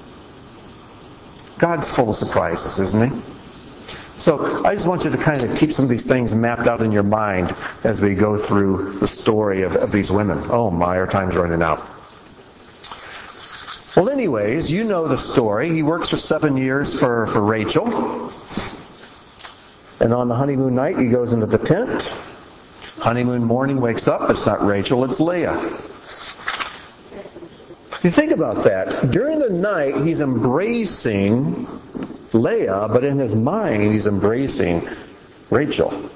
God's full of surprises, isn't he? So I just want you to kind of keep some of these things mapped out in your mind as we go through the story of, of these women. Oh my, our time's running out. Well, anyways, you know the story. He works for seven years for, for Rachel. And on the honeymoon night, he goes into the tent. Honeymoon morning, wakes up. It's not Rachel, it's Leah. You think about that. During the night, he's embracing Leah, but in his mind, he's embracing Rachel.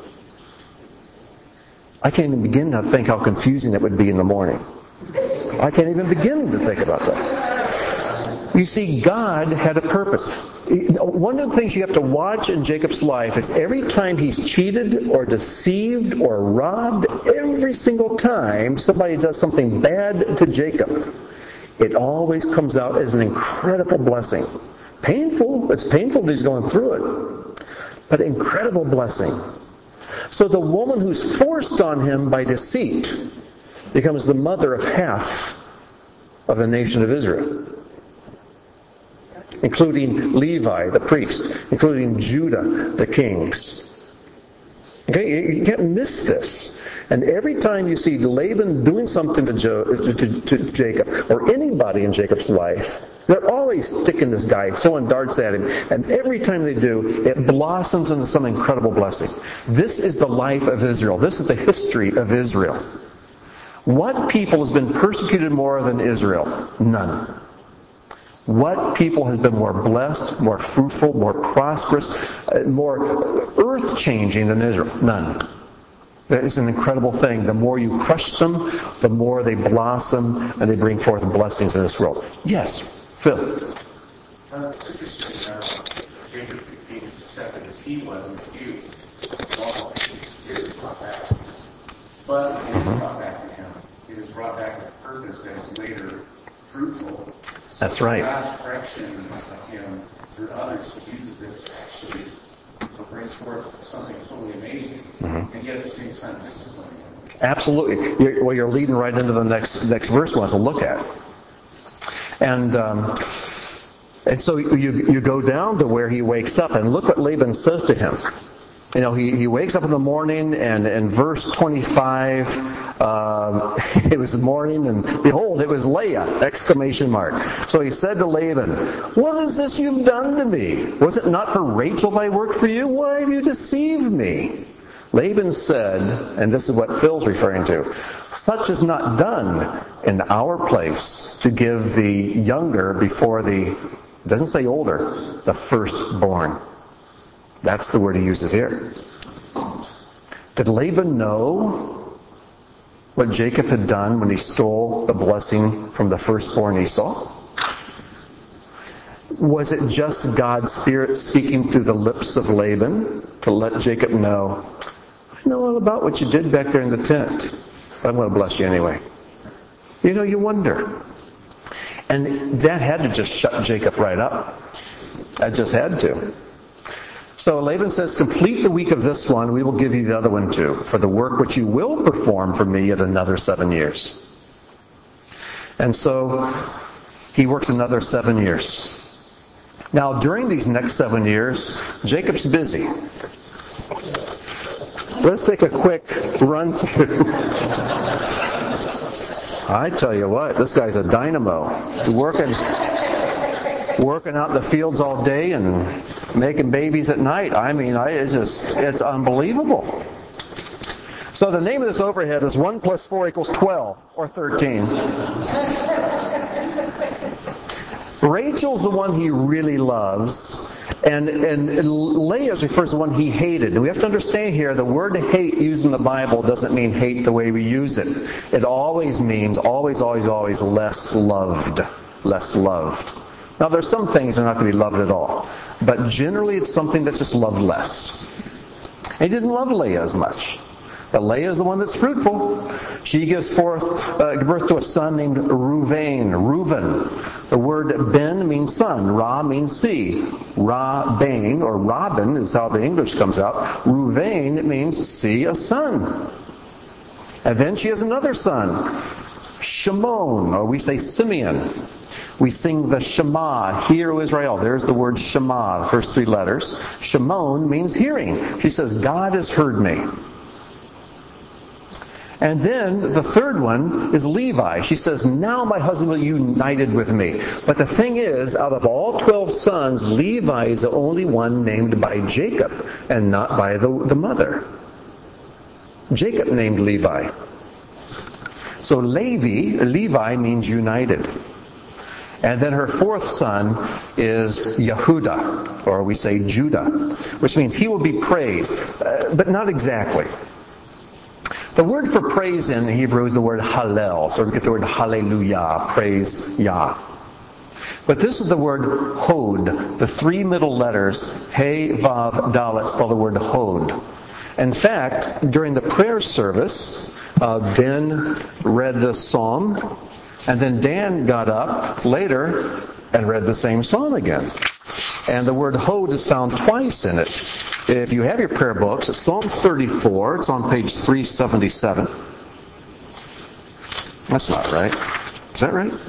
I can't even begin to think how confusing that would be in the morning. I can't even begin to think about that. You see, God had a purpose. One of the things you have to watch in Jacob's life is every time he's cheated or deceived or robbed, every single time somebody does something bad to Jacob, it always comes out as an incredible blessing. Painful. It's painful that he's going through it. But incredible blessing. So the woman who's forced on him by deceit becomes the mother of half of the nation of Israel. Including Levi, the priest. Including Judah, the kings. Okay, you can't miss this. And every time you see Laban doing something to, jo- to, to, to Jacob, or anybody in Jacob's life, they're always sticking this guy, throwing darts at him. And every time they do, it blossoms into some incredible blessing. This is the life of Israel. This is the history of Israel. What people has been persecuted more than Israel? None. What people has been more blessed, more fruitful, more prosperous, more earth-changing than Israel? None. That is an incredible thing. The more you crush them, the more they blossom and they bring forth blessings in this world. Yes, Phil. Uh, it's interesting. Uh, Jacob became accepted as he was in his youth. All his was brought back. But it was brought back to him. It was brought back with purpose that was later fruitful. So That's right. God's correction of him through others uses this actually to bring forth something totally amazing, mm-hmm. and yet at the same time disciplining him. Absolutely. You're, well, you're leading right into the next next verse we want to look at. And um, and so you you go down to where he wakes up, and look what Laban says to him. You know, he, he wakes up in the morning, and in verse twenty-five, Um, it was morning, and behold, it was Leah! Exclamation mark. So he said to Laban, "What is this you've done to me? Was it not for Rachel I worked for you? Why have you deceived me?" Laban said, and this is what Phil's referring to, "Such is not done in our place to give the younger before the," it doesn't say older, "the firstborn." That's the word he uses here. Did Laban know what Jacob had done when he stole the blessing from the firstborn Esau? Was it just God's Spirit speaking through the lips of Laban to let Jacob know, "I know all about what you did back there in the tent, but I'm going to bless you anyway"? You know, you wonder. And that had to just shut Jacob right up. That just had to. So Laban says, "Complete the week of this one, we will give you the other one too, for the work which you will perform for me at another seven years. And so he works another seven years. Now, during these next seven years, Jacob's busy. Let's take a quick run through. I tell you what, this guy's a dynamo. Working, working out in the fields all day and making babies at night. I mean, I, it's just, it's unbelievable. So the name of this overhead is one plus four equals twelve, or thirteen. Rachel's the one he really loves, and, and Leah's refers to the one he hated. And we have to understand here, the word hate used in the Bible doesn't mean hate the way we use it. It always means, always, always, always less loved. Less loved. Now there's some things that are not going to be loved at all. But generally it's something that's just loved less. And he didn't love Leah as much. But Leah is the one that's fruitful. She gives forth uh, birth to a son named Reuven. Reuven. The word Ben means son. Ra means sea. Ra-bain, or Robin is how the English comes out. Reuven means see a son. And then she has another son, Shimon, or we say Simeon. We sing the Shema, Hear, O Israel. There's the word Shema, the first three letters. Shimon means hearing. She says, God has heard me. And then the third one is Levi. She says, now my husband will be united with me. But the thing is, out of all twelve sons, Levi is the only one named by Jacob and not by the, the mother. Jacob named Levi. So Levi, Levi means united. And then her fourth son is Yehuda, or we say Judah, which means he will be praised, uh, but not exactly. The word for praise in Hebrew is the word hallel, so we get the word hallelujah, praise Yah. But this is the word hod, the three middle letters, He, Vav, Dalet, spell the word hod. In fact, during the prayer service, uh, Ben read this psalm, and then Dan got up later and read the same psalm again. And the word hod is found twice in it. If you have your prayer books, it's Psalm thirty-four. It's on page three seventy-seven. That's not right. Is that right?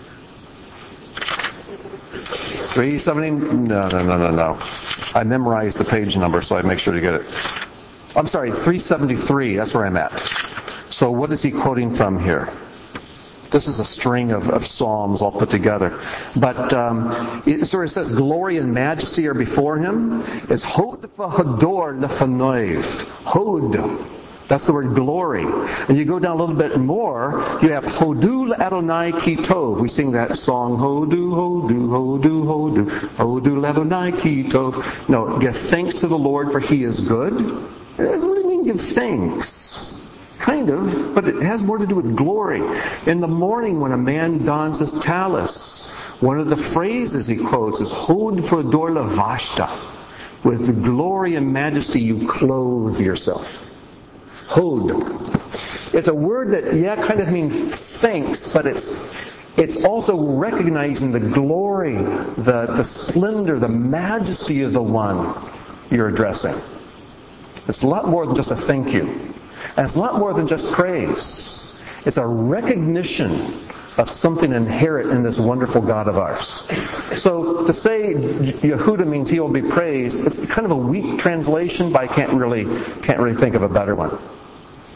three seventy? No, no, no, no, no. I memorized the page number, so I make sure to get it. I'm sorry, three seventy-three. That's where I'm at. So what is he quoting from here? This is a string of, of psalms all put together. But um, it sort of says, glory and majesty are before him. It's hod v'hador lefanoiv. Hod. That's the word glory. And you go down a little bit more, you have hodu l'Adonai ki tov. We sing that song, hodu, hodu, hodu, hodu, hodu l'Adonai ki tov. No, give thanks to the Lord for he is good. What do you mean give thanks? Kind of, but it has more to do with glory. In the morning when a man dons his tallis, one of the phrases he quotes is hod v'hador lavashta. With glory and majesty you clothe yourself. Hod. It's a word that, yeah, kind of means thanks, but it's it's also recognizing the glory, the, the splendor, the majesty of the one you're addressing. It's a lot more than just a thank you. And it's a lot more than just praise. It's a recognition of something inherent in this wonderful God of ours. So to say Yehuda means he will be praised, it's kind of a weak translation, but I can't really can't really think of a better one.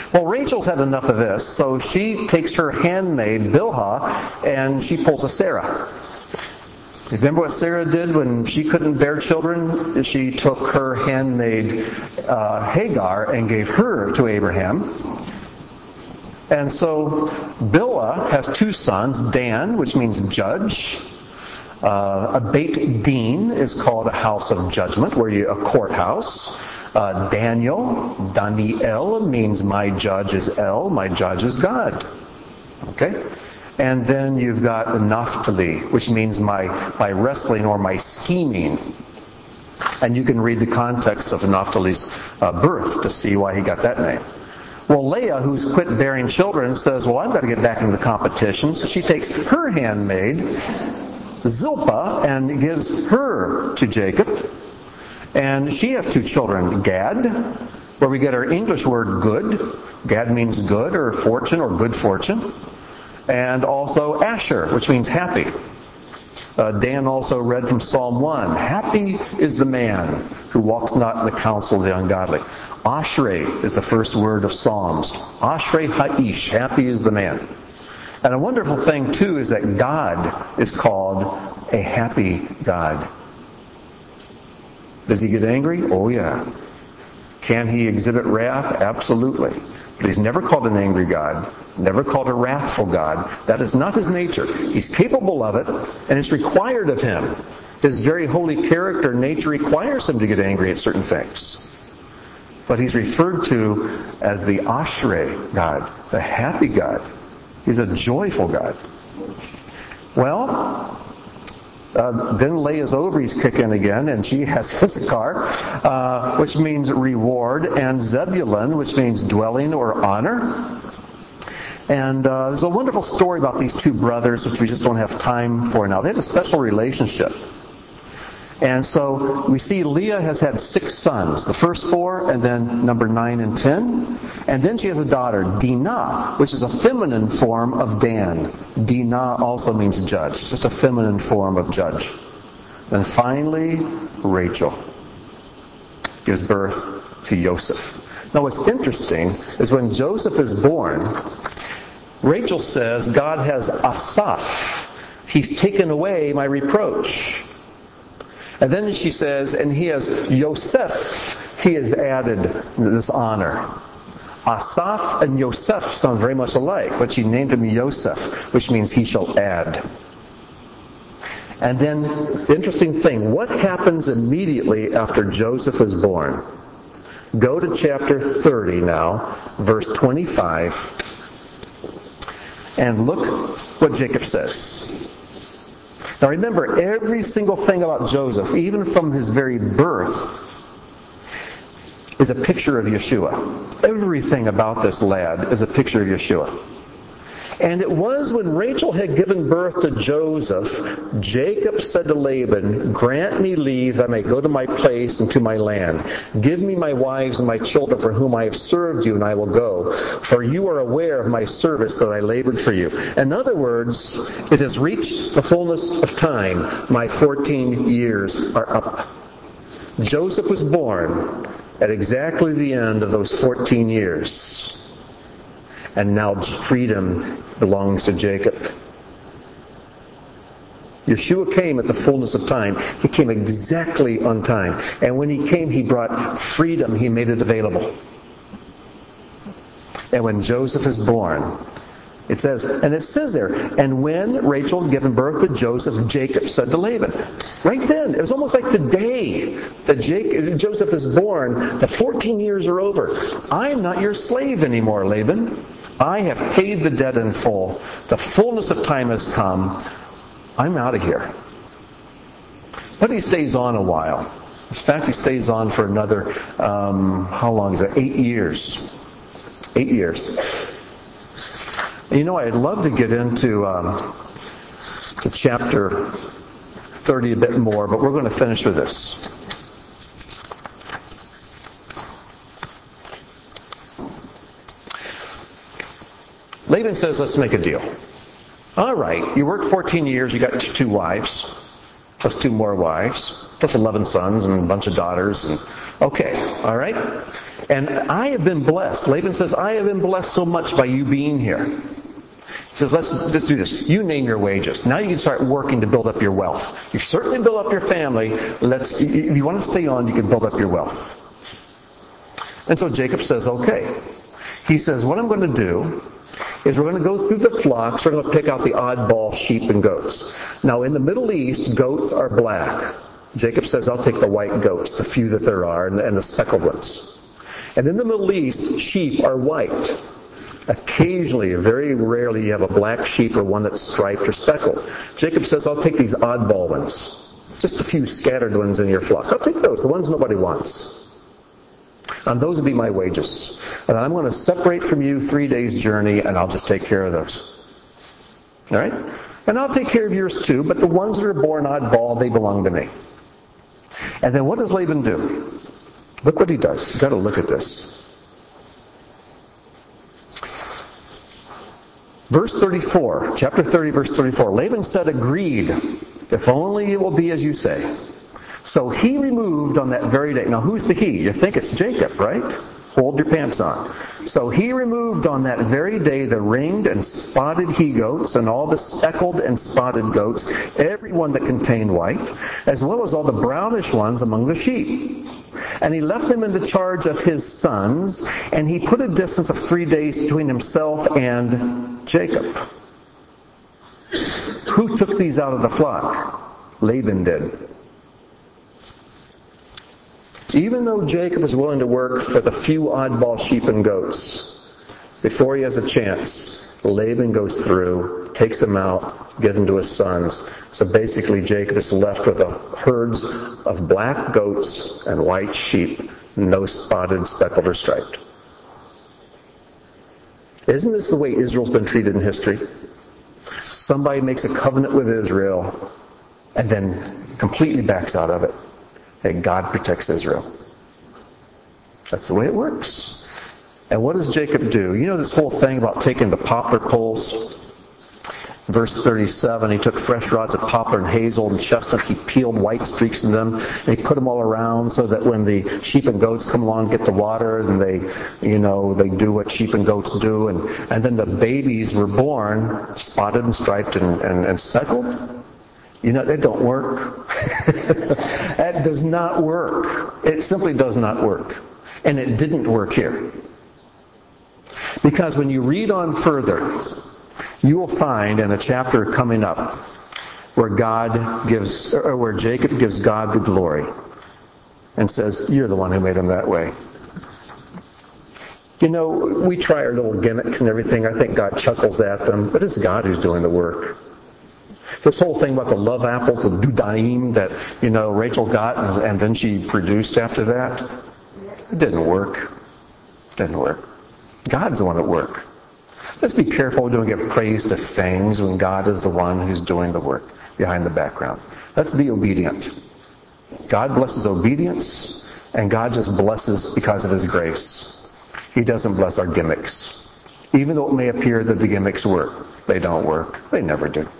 Well, Rachel's had enough of this, so she takes her handmaid, Bilhah, and she pulls a Sarah. Remember what Sarah did when she couldn't bear children? She took her handmaid uh, Hagar and gave her to Abraham. And so Bilhah has two sons, Dan, which means judge. Uh, a Beit Din is called a house of judgment, where you a courthouse. Uh, Daniel, Daniel means my judge is El, my judge is God. Okay? And then you've got Naphtali, which means my, my wrestling or my scheming. And you can read the context of Naphtali's uh, birth to see why he got that name. Well, Leah, who's quit bearing children, says, well, I've got to get back in the competition. So she takes her handmaid, Zilpah, and gives her to Jacob. And she has two children, Gad, where we get our English word good. Gad means good or fortune or good fortune. And also Asher, which means happy. Uh, Dan also read from Psalm one, happy is the man who walks not in the counsel of the ungodly. Ashrei is the first word of Psalms. Ashrei ha'ish, happy is the man. And a wonderful thing, too, is that God is called a happy God. Does he get angry? Oh, yeah. Can he exhibit wrath? Absolutely. But he's never called an angry God, never called a wrathful God. That is not his nature. He's capable of it, and it's required of him. His very holy character, nature, requires him to get angry at certain things. But he's referred to as the Ashrei God, the happy God. He's a joyful God. Well, Uh, then Leah's ovaries kick in again, and she has Issachar, uh, which means reward, and Zebulun, which means dwelling or honor. And uh, there's a wonderful story about these two brothers, which we just don't have time for now. They had a special relationship. And so we see Leah has had six sons, the first four, and then number nine and ten. And then she has a daughter, Dinah, which is a feminine form of Dan. Dinah also means judge. It's just a feminine form of judge. Then finally, Rachel gives birth to Joseph. Now what's interesting is when Joseph is born, Rachel says, God has asaf. He's taken away my reproach. And then she says, and he has Yosef, he has added this honor. Asaph and Yosef sound very much alike, but she named him Yosef, which means he shall add. And then, the interesting thing, what happens immediately after Joseph is born? Go to chapter thirty now, verse twenty-five, and look what Jacob says. Now remember, every single thing about Joseph, even from his very birth, is a picture of Yeshua. Everything about this lad is a picture of Yeshua. And it was when Rachel had given birth to Joseph, Jacob said to Laban, grant me leave that I may go to my place and to my land. Give me my wives and my children for whom I have served you, and I will go. For you are aware of my service that I labored for you. In other words, it has reached the fullness of time. My fourteen years are up. Joseph was born at exactly the end of those fourteen years. And now freedom belongs to Jacob. Yeshua came at the fullness of time. He came exactly on time. And when he came, he brought freedom. He made it available. And when Joseph is born, it says, and it says there, and when Rachel had given birth to Joseph, Jacob said to Laban. Right then, it was almost like the day that Jacob, Joseph is born, the fourteen years are over. I am not your slave anymore, Laban. I have paid the debt in full. The fullness of time has come. I'm out of here. But he stays on a while. In fact, he stays on for another, um, how long is it? Eight years. Eight years. You know, I'd love to get into um, to chapter thirty a bit more, but we're going to finish with this. Laban says, let's make a deal. All right, you worked fourteen years, you got two wives, plus two more wives, plus eleven sons and a bunch of daughters. And okay, all right. And I have been blessed. Laban says, I have been blessed so much by you being here. He says, let's, let's do this. You name your wages. Now you can start working to build up your wealth. You've certainly built up your family. Let's, if you want to stay on, you can build up your wealth. And so Jacob says, okay. He says, what I'm going to do is we're going to go through the flocks. We're going to pick out the oddball sheep and goats. Now in the Middle East, goats are black. Jacob says, I'll take the white goats, the few that there are, and the, and the speckled ones. And in the Middle East, sheep are white. Occasionally, very rarely, you have a black sheep or one that's striped or speckled. Jacob says, I'll take these oddball ones. Just a few scattered ones in your flock. I'll take those, the ones nobody wants. And those will be my wages. And I'm going to separate from you three days' journey, and I'll just take care of those. All right? And I'll take care of yours too, but the ones that are born oddball, they belong to me. And then what does Laban do? Look what he does. You've got to look at this. Verse thirty-four, chapter thirty, verse thirty-four. Laban said, agreed, if only it will be as you say. So he removed on that very day. Now who's the he? You think it's Jacob, right? Hold your pants on. So he removed on that very day the ringed and spotted he-goats and all the speckled and spotted goats, every one that contained white, as well as all the brownish ones among the sheep. And he left them in the charge of his sons, and he put a distance of three days between himself and Jacob. Who took these out of the flock? Laban did. Even though Jacob is willing to work for the few oddball sheep and goats, before he has a chance, Laban goes through, takes them out, gives them to his sons. So basically Jacob is left with a herds of black goats and white sheep, no spotted, speckled, or striped. Isn't this the way Israel's been treated in history? Somebody makes a covenant with Israel and then completely backs out of it. And God protects Israel. That's the way it works. And what does Jacob do? You know this whole thing about taking the poplar poles? Verse thirty-seven, he took fresh rods of poplar and hazel and chestnut. He peeled white streaks in them, and he put them all around so that when the sheep and goats come along and get the water, and they, you know, they do what sheep and goats do. And, and then the babies were born spotted and striped and, and, and speckled. You know, that don't work. That does not work. It simply does not work. And it didn't work here. Because when you read on further, you will find in a chapter coming up where God gives, or where Jacob gives God the glory and says, you're the one who made him that way. You know, we try our little gimmicks and everything. I think God chuckles at them, but it's God who's doing the work. This whole thing about the love apples with Dudaim that, you know, Rachel got and, and then she produced after that, it didn't work. It didn't work. God's the one that worked. Let's be careful we don't give praise to things when God is the one who's doing the work behind the background. Let's be obedient. God blesses obedience, and God just blesses because of His grace. He doesn't bless our gimmicks. Even though it may appear that the gimmicks work, they don't work. They never do.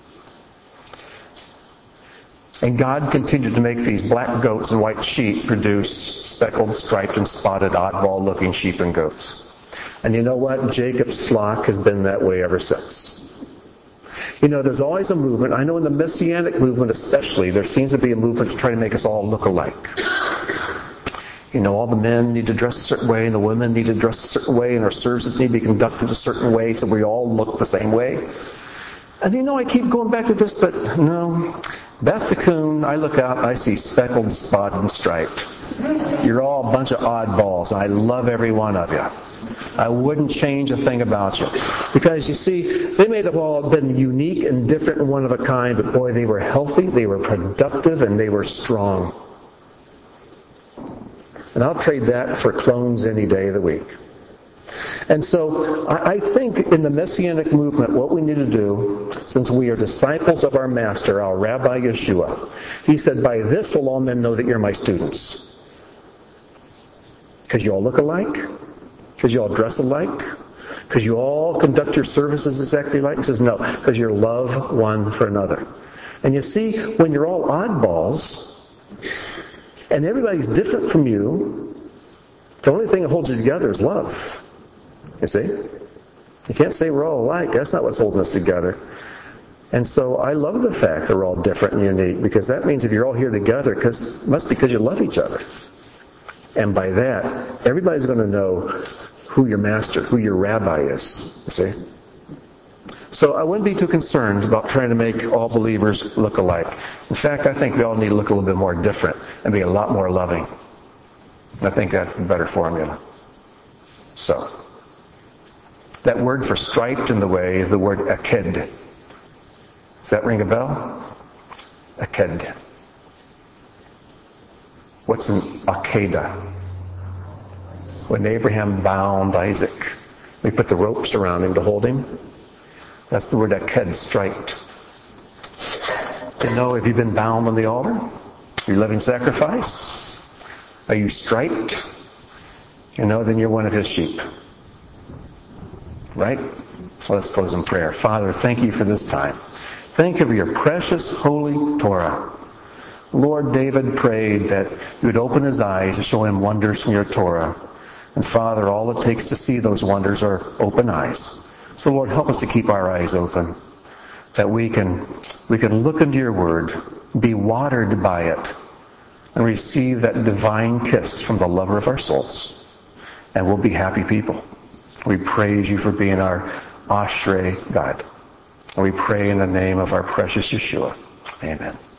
And God continued to make these black goats and white sheep produce speckled, striped, and spotted, oddball-looking sheep and goats. And you know what? Jacob's flock has been that way ever since. You know, there's always a movement. I know in the Messianic movement especially, there seems to be a movement to try to make us all look alike. You know, all the men need to dress a certain way, and the women need to dress a certain way, and our services need to be conducted a certain way, so we all look the same way. And you know, I keep going back to this, but no. Beth Tikkun, I look out, I see speckled, spotted, and striped. You're all a bunch of oddballs. I love every one of you. I wouldn't change a thing about you. Because you see, they may have all been unique and different and one of a kind, but boy, they were healthy, they were productive, and they were strong. And I'll trade that for clones any day of the week. And so I think in the Messianic movement, what we need to do, since we are disciples of our Master, our Rabbi Yeshua, he said, by this will all men know that you're my students. Because you all look alike? Because you all dress alike? Because you all conduct your services exactly alike? He says, no, because you love one for another. And you see, when you're all oddballs, and everybody's different from you, The only thing that holds you together is love. You see? You can't say we're all alike. That's not what's holding us together. And so I love the fact that we're all different and unique, because that means if you're all here together, cause, it must be because you love each other. And by that, everybody's going to know who your master, who your rabbi is. You see? So I wouldn't be too concerned about trying to make all believers look alike. In fact, I think we all need to look a little bit more different and be a lot more loving. I think that's the better formula. So, that word for striped in the way is the word aked. Does that ring a bell? Aked. What's an akedah? When Abraham bound Isaac, we put the ropes around him to hold him. That's the word aked, striped. You know, have you been bound on the altar? Your living sacrifice? Are you striped? You know, then you're one of his sheep. Right? So let's close in prayer. Father, thank you for this time. Thank you for your precious, holy Torah. Lord, David prayed that you would open his eyes to show him wonders from your Torah. And Father, all it takes to see those wonders are open eyes. So Lord, help us to keep our eyes open, that we can, we can look into your word, be watered by it, and receive that divine kiss from the lover of our souls. And we'll be happy people. We praise you for being our Ashrei God. And we pray in the name of our precious Yeshua. Amen.